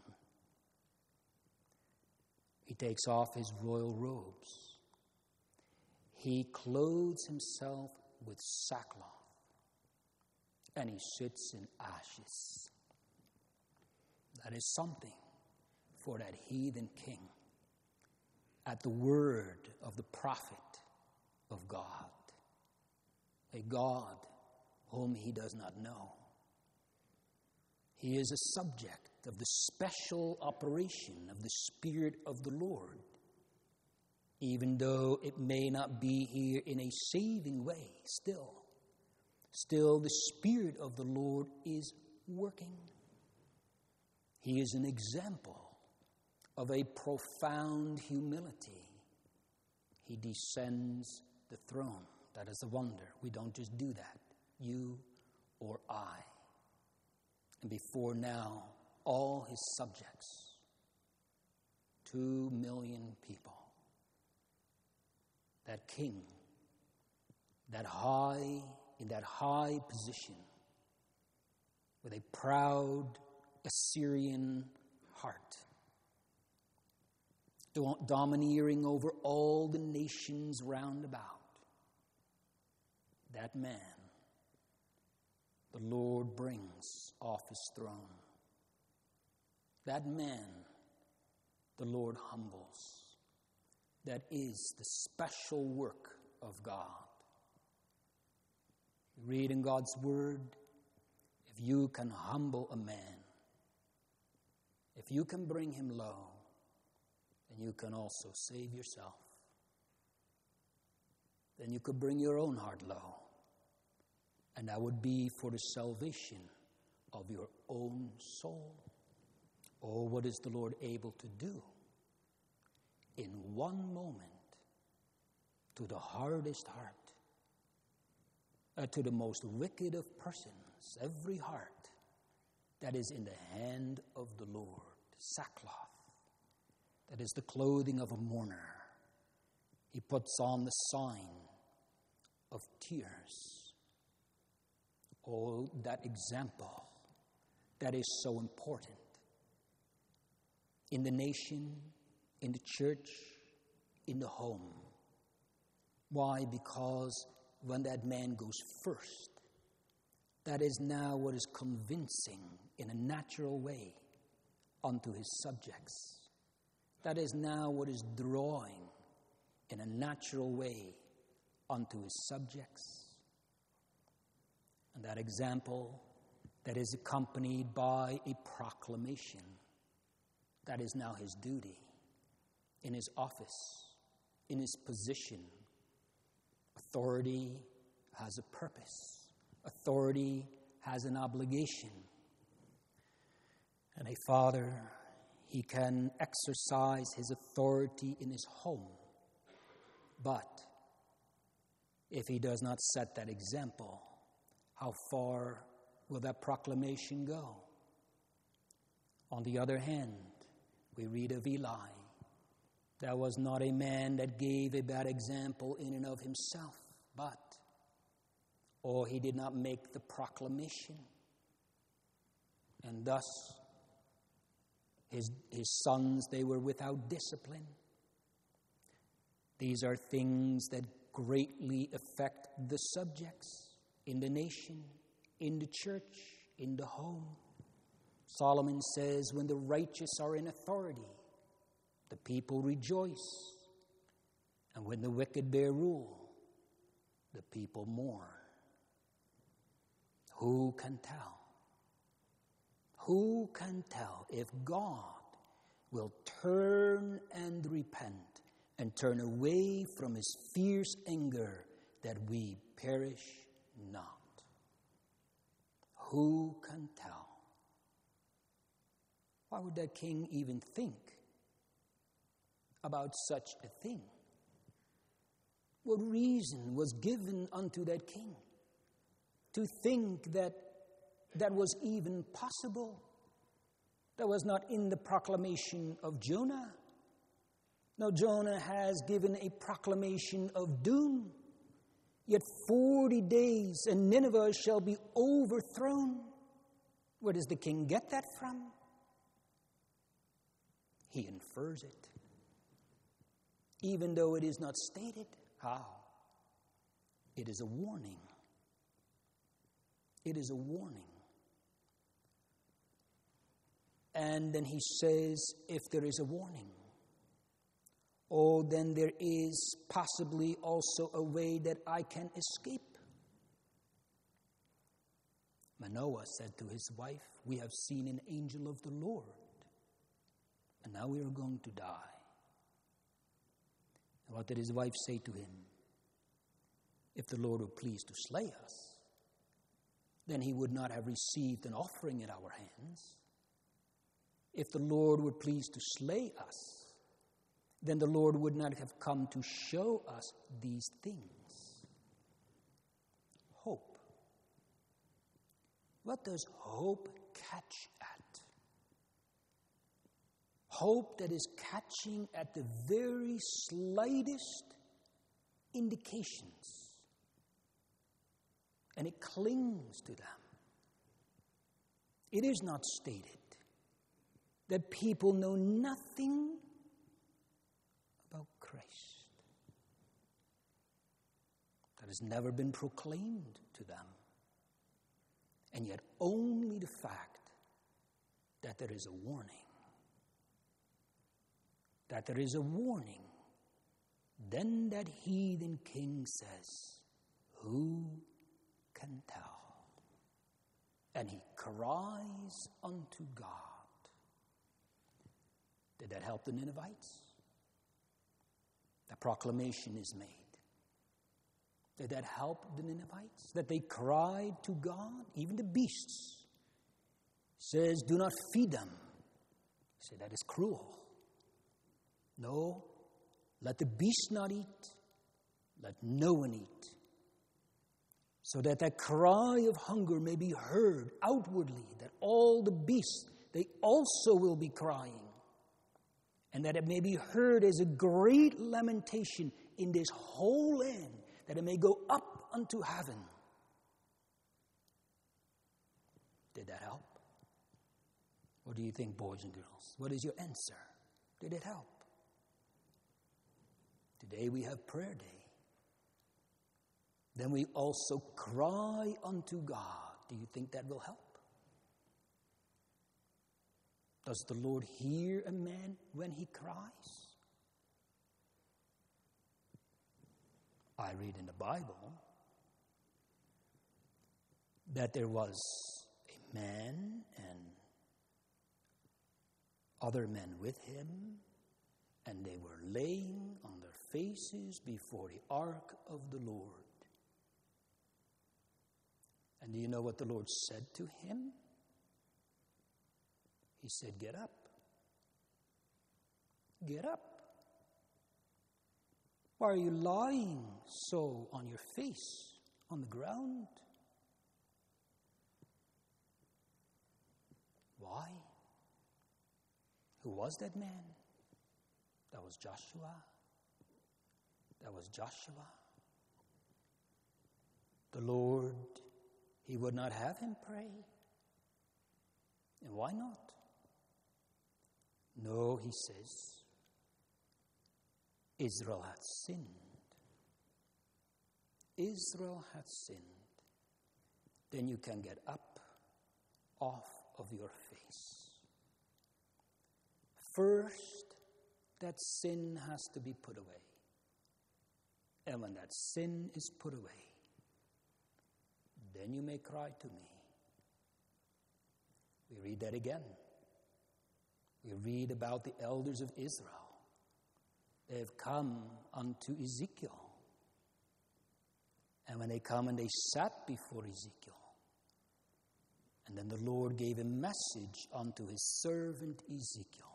He takes off his royal robes. He clothes himself with sackcloth, and he sits in ashes. That is something for that heathen king at the word of the prophet of God, a God whom he does not know. He is a subject of the special operation of the Spirit of the Lord, even though it may not be here in a saving way. Still the Spirit of the Lord is working. He is an example of a profound humility. He descends the throne. That is a wonder. We don't just do that, you or I. And before now, all his subjects, 2 million people, that king, in that high position, with a proud Assyrian heart, domineering over all the nations round about. That man, the Lord brings off his throne. That man, the Lord humbles. That is the special work of God. You read in God's word, if you can humble a man, if you can bring him low, then you can also save yourself. Then you could bring your own heart low. And that would be for the salvation of your own soul. Oh, what is the Lord able to do in one moment to the hardest heart, to the most wicked of persons, every heart that is in the hand of the Lord, sackcloth, that is the clothing of a mourner. He puts on the sign of tears. Oh, that example that is so important in the nation, in the church, in the home. Why? Because when that man goes first, that is now what is convincing in a natural way unto his subjects. That is now what is drawing in a natural way unto his subjects. And that example that is accompanied by a proclamation. That is now his duty in his office, in his position. Authority has a purpose. Authority has an obligation. And a father, he can exercise his authority in his home. But if he does not set that example, how far will that proclamation go? On the other hand, we read of Eli. That was not a man that gave a bad example in and of himself, but, he did not make the proclamation. And thus, His sons, they were without discipline. These are things that greatly affect the subjects in the nation, in the church, in the home. Solomon says, when the righteous are in authority, the people rejoice. And when the wicked bear rule, the people mourn. Who can tell? Who can tell if God will turn and repent and turn away from his fierce anger that we perish not? Who can tell? Why would that king even think about such a thing? What reason was given unto that king to think that that was even possible? That was not in the proclamation of Jonah. Now, Jonah has given a proclamation of doom. Yet 40 days and Nineveh shall be overthrown. Where does the king get that from? He infers it, even though it is not stated. How? It is a warning. It is a warning. And then he says, if there is a warning, oh, then there is possibly also a way that I can escape. Manoah said to his wife, we have seen an angel of the Lord, and now we are going to die. And what did his wife say to him? If the Lord were pleased to slay us, then he would not have received an offering at our hands. If the Lord were pleased to slay us, then the Lord would not have come to show us these things. Hope. What does hope catch at? Hope that is catching at the very slightest indications, and it clings to them. It is not stated that people know nothing about Christ. That has never been proclaimed to them. And yet only the fact that there is a warning. That there is a warning. Then that heathen king says, who can tell? And he cries unto God. Did that help the Ninevites? The proclamation is made. Did that help the Ninevites? That they cried to God? Even the beasts. Says, do not feed them. You say, that is cruel. No, let the beasts not eat. Let no one eat. So that that cry of hunger may be heard outwardly, that all the beasts, they also will be crying. And that it may be heard as a great lamentation in this whole land, that it may go up unto heaven. Did that help? What do you think, boys and girls? What is your answer? Did it help? Today we have prayer day. Then we also cry unto God. Do you think that will help? Does the Lord hear a man when he cries? I read in the Bible that there was a man and other men with him, and they were laying on their faces before the ark of the Lord. And do you know what the Lord said to him? He said, get up. Get up. Why are you lying so on your face, on the ground? Why? Who was that man? That was Joshua. That was Joshua. The Lord, he would not have him pray. And why not? No, he says, Israel hath sinned. Israel hath sinned. Then you can get up off of your face. First, that sin has to be put away. And when that sin is put away, then you may cry to me. We read that again. We read about the elders of Israel. They have come unto Ezekiel. And when they come and they sat before Ezekiel, and then the Lord gave a message unto his servant Ezekiel.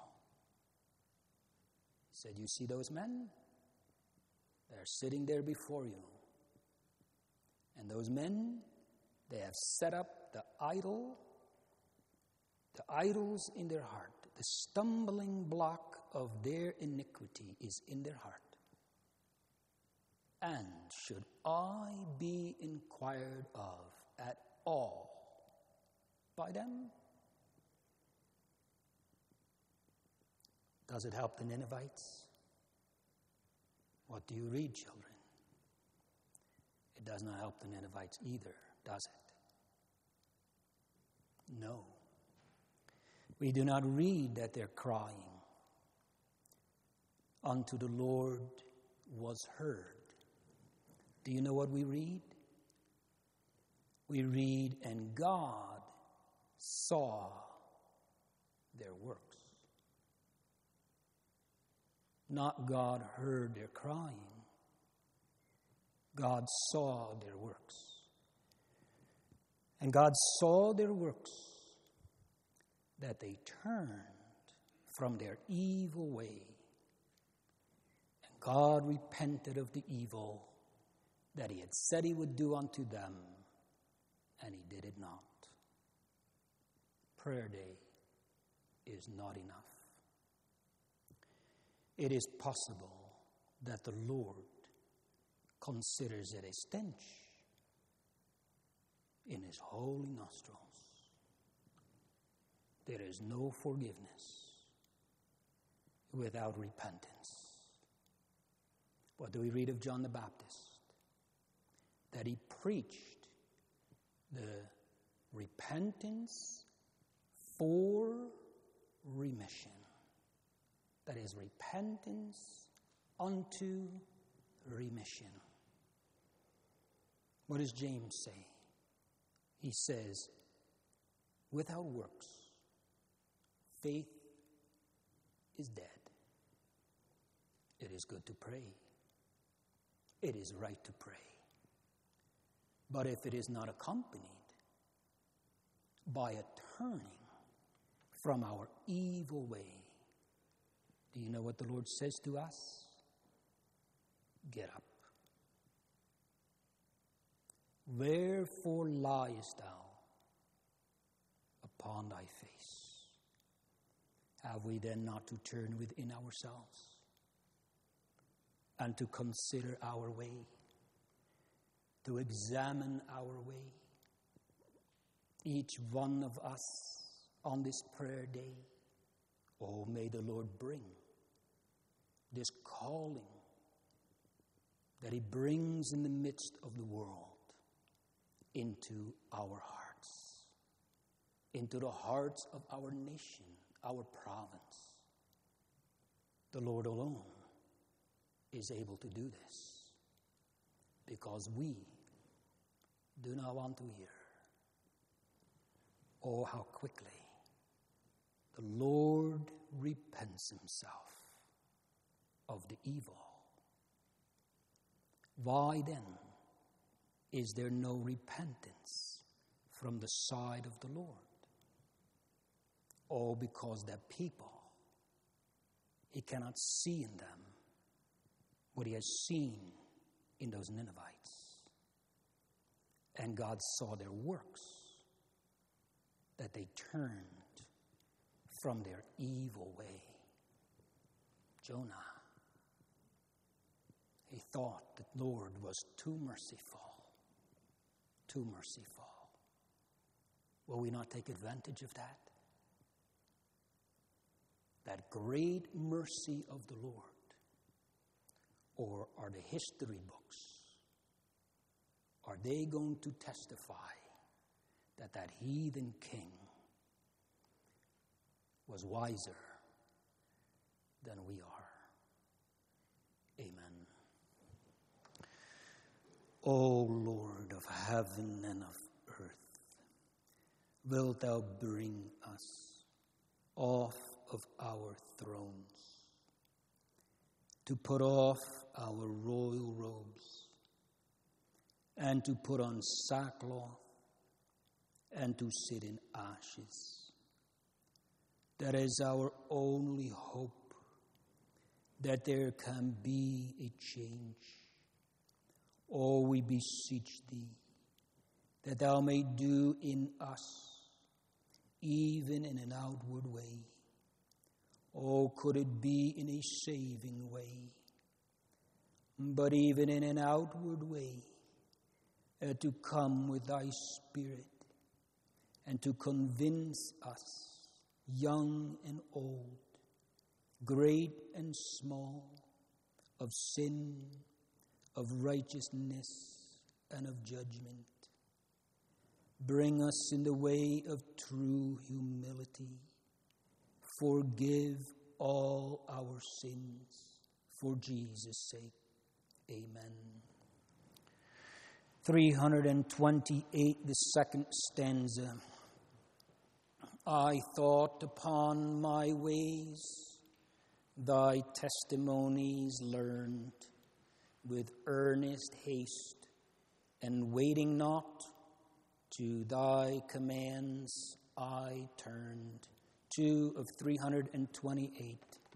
He said, you see those men? They're sitting there before you. And those men, they have set up the idols in their heart. The stumbling block of their iniquity is in their heart. And should I be inquired of at all by them? Does it help the Ninevites? What do you read, children? It does not help the Ninevites either, does it? No. We do not read that they're crying. Unto the Lord was heard. Do you know what we read? We read, and God saw their works. Not God heard their crying. God saw their works. And God saw their works, that they turned from their evil way. And God repented of the evil that he had said he would do unto them, and he did it not. Prayer day is not enough. It is possible that the Lord considers it a stench in his holy nostrils. There is no forgiveness without repentance. What do we read of John the Baptist? That he preached the repentance for remission. That is, repentance unto remission. What does James say? He says, without works, faith is dead. It is good to pray. It is right to pray. But if it is not accompanied by a turning from our evil way, do you know what the Lord says to us? Get up. Wherefore liest thou upon thy face? Have we then not to turn within ourselves and to consider our way, to examine our way? Each one of us on this prayer day, oh, may the Lord bring this calling that he brings in the midst of the world into our hearts, into the hearts of our nation, our province. The Lord alone is able to do this because we do not want to hear. Oh, how quickly the Lord repents himself of the evil. Why then is there no repentance from the side of the Lord? Oh, because the people, he cannot see in them what he has seen in those Ninevites. And God saw their works, that they turned from their evil way. Jonah, he thought that the Lord was too merciful. Too merciful. Will we not take advantage of that? that great mercy of the Lord? Or are the history books, are they going to testify that that heathen king was wiser than we are? Amen. O Lord of heaven and of earth, wilt thou bring us off of our thrones, to put off our royal robes, and to put on sackcloth, and to sit in ashes. That is our only hope, that there can be a change. Oh, we beseech thee, that thou may do in us, even in an outward way. Oh, could it be in a saving way, but even in an outward way, to come with thy Spirit and to convince us, young and old, great and small, of sin, of righteousness, and of judgment. Bring us in the way of true humility. Forgive all our sins for Jesus' sake. Amen. 328, the second stanza. I thought upon my ways, thy testimonies learned, with earnest haste, and waiting not, to thy commands I turned. 2 of 328.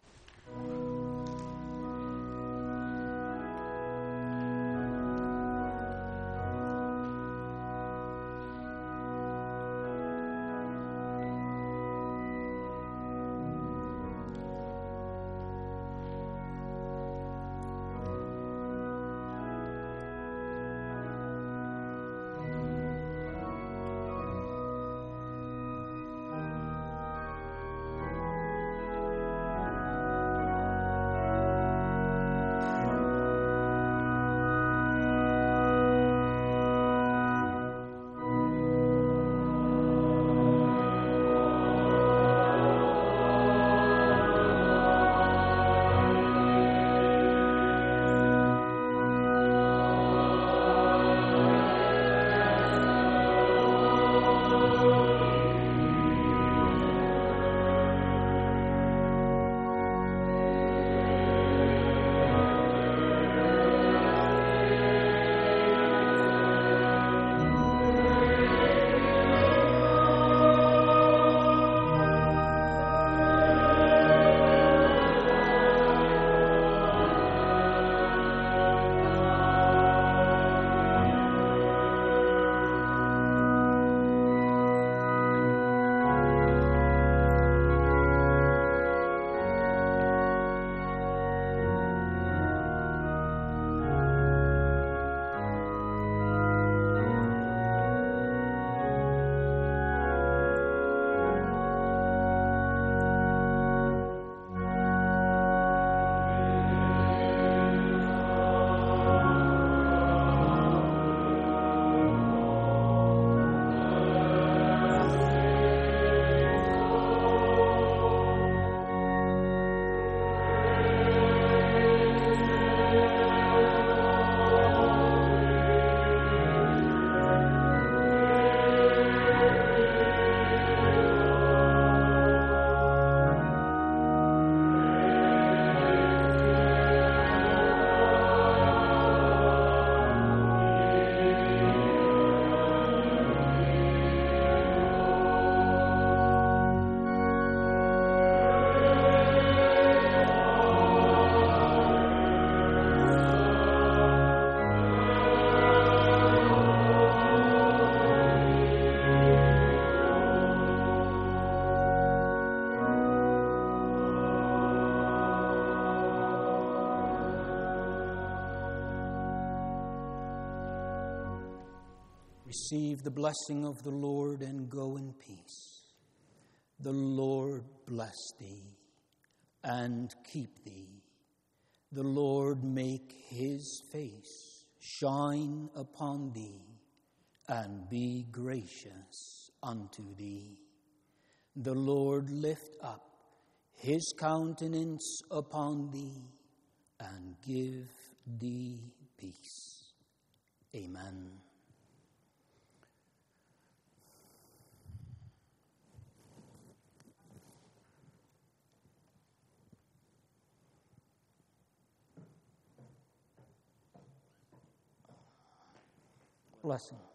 Receive the blessing of the Lord and go in peace. The Lord bless thee and keep thee. The Lord make his face shine upon thee and be gracious unto thee. The Lord lift up his countenance upon thee and give thee peace. Amen. Blessing.